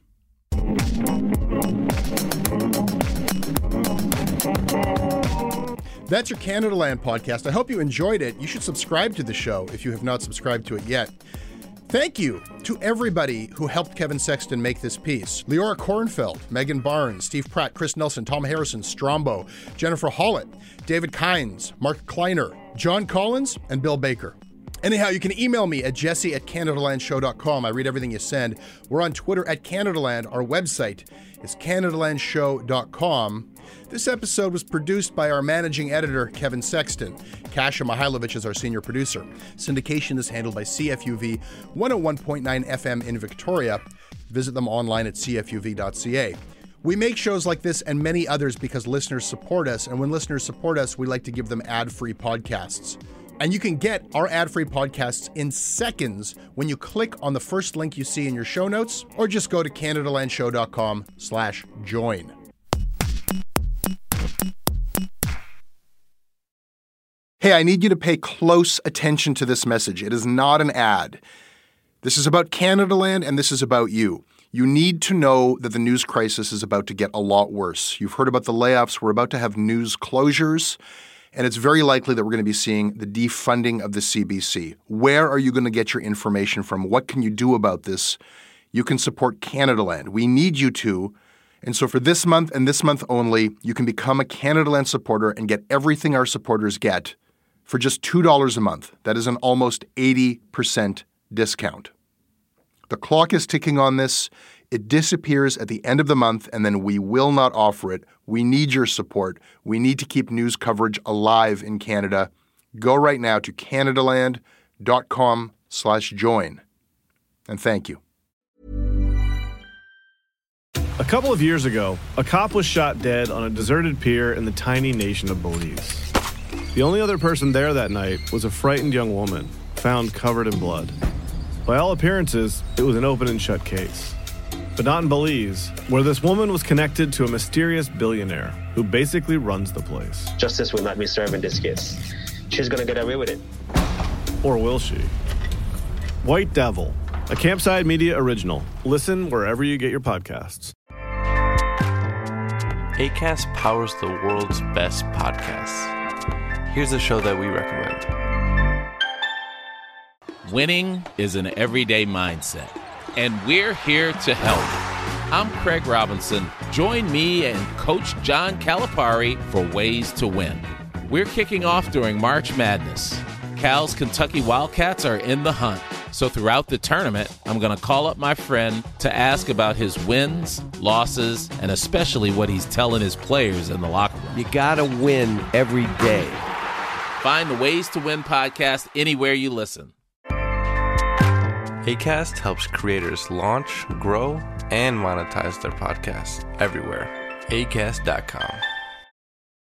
That's your Canadaland podcast. I hope you enjoyed it. You should subscribe to the show if you have not subscribed to it yet. Thank you to everybody who helped Kevin Sexton make this piece. Leora Kornfeld, Megan Barnes, Steve Pratt, Chris Nelson, Tom Harrison, Strombo, Jennifer Hollett, David Kynes, Mark Kleiner, John Collins, and Bill Baker. Anyhow, you can email me at jesse at canadalandshow dot com. I read everything you send. We're on Twitter at Canadaland. Our website is canadalandshow dot com. This episode was produced by our managing editor, Kevin Sexton. Kasia Mihailovich is our senior producer. Syndication is handled by C F U V one oh one point nine F M in Victoria. Visit them online at c f u v dot c a. We make shows like this and many others because listeners support us, and when listeners support us, we like to give them ad-free podcasts. And you can get our ad-free podcasts in seconds when you click on the first link you see in your show notes, or just go to canadalandshow dot com slash join. Hey, I need you to pay close attention to this message. It is not an ad. This is about Canadaland, and this is about you. You need to know that the news crisis is about to get a lot worse. You've heard about the layoffs. We're about to have news closures, and it's very likely that we're going to be seeing the defunding of the C B C. Where are you going to get your information from? What can you do about this? You can support Canadaland. We need you to. And so for this month and this month only, you can become a Canadaland supporter and get everything our supporters get for just two dollars a month. That is an almost eighty percent discount. The clock is ticking on this. It disappears at the end of the month, and then we will not offer it. We need your support. We need to keep news coverage alive in Canada. Go right now to canadaland dot com slash join. And thank you. A couple of years ago, a cop was shot dead on a deserted pier in the tiny nation of Belize. The only other person there that night was a frightened young woman, found covered in blood. By all appearances, it was an open and shut case. But not in Belize, where this woman was connected to a mysterious billionaire who basically runs the place. Justice will not be served in this case. She's gonna get away with it. Or will she? White Devil, a Campside Media original. Listen wherever you get your podcasts. Acast powers the world's best podcasts. Here's a show that we recommend. Winning is an everyday mindset, and we're here to help. I'm Craig Robinson. Join me and Coach John Calipari for Ways to Win. We're kicking off during March Madness. Cal's Kentucky Wildcats are in the hunt. So throughout the tournament, I'm going to call up my friend to ask about his wins, losses, and especially what he's telling his players in the locker room. You got to win every day. Find the Ways to Win podcast anywhere you listen. Acast helps creators launch, grow, and monetize their podcasts everywhere. acast dot com.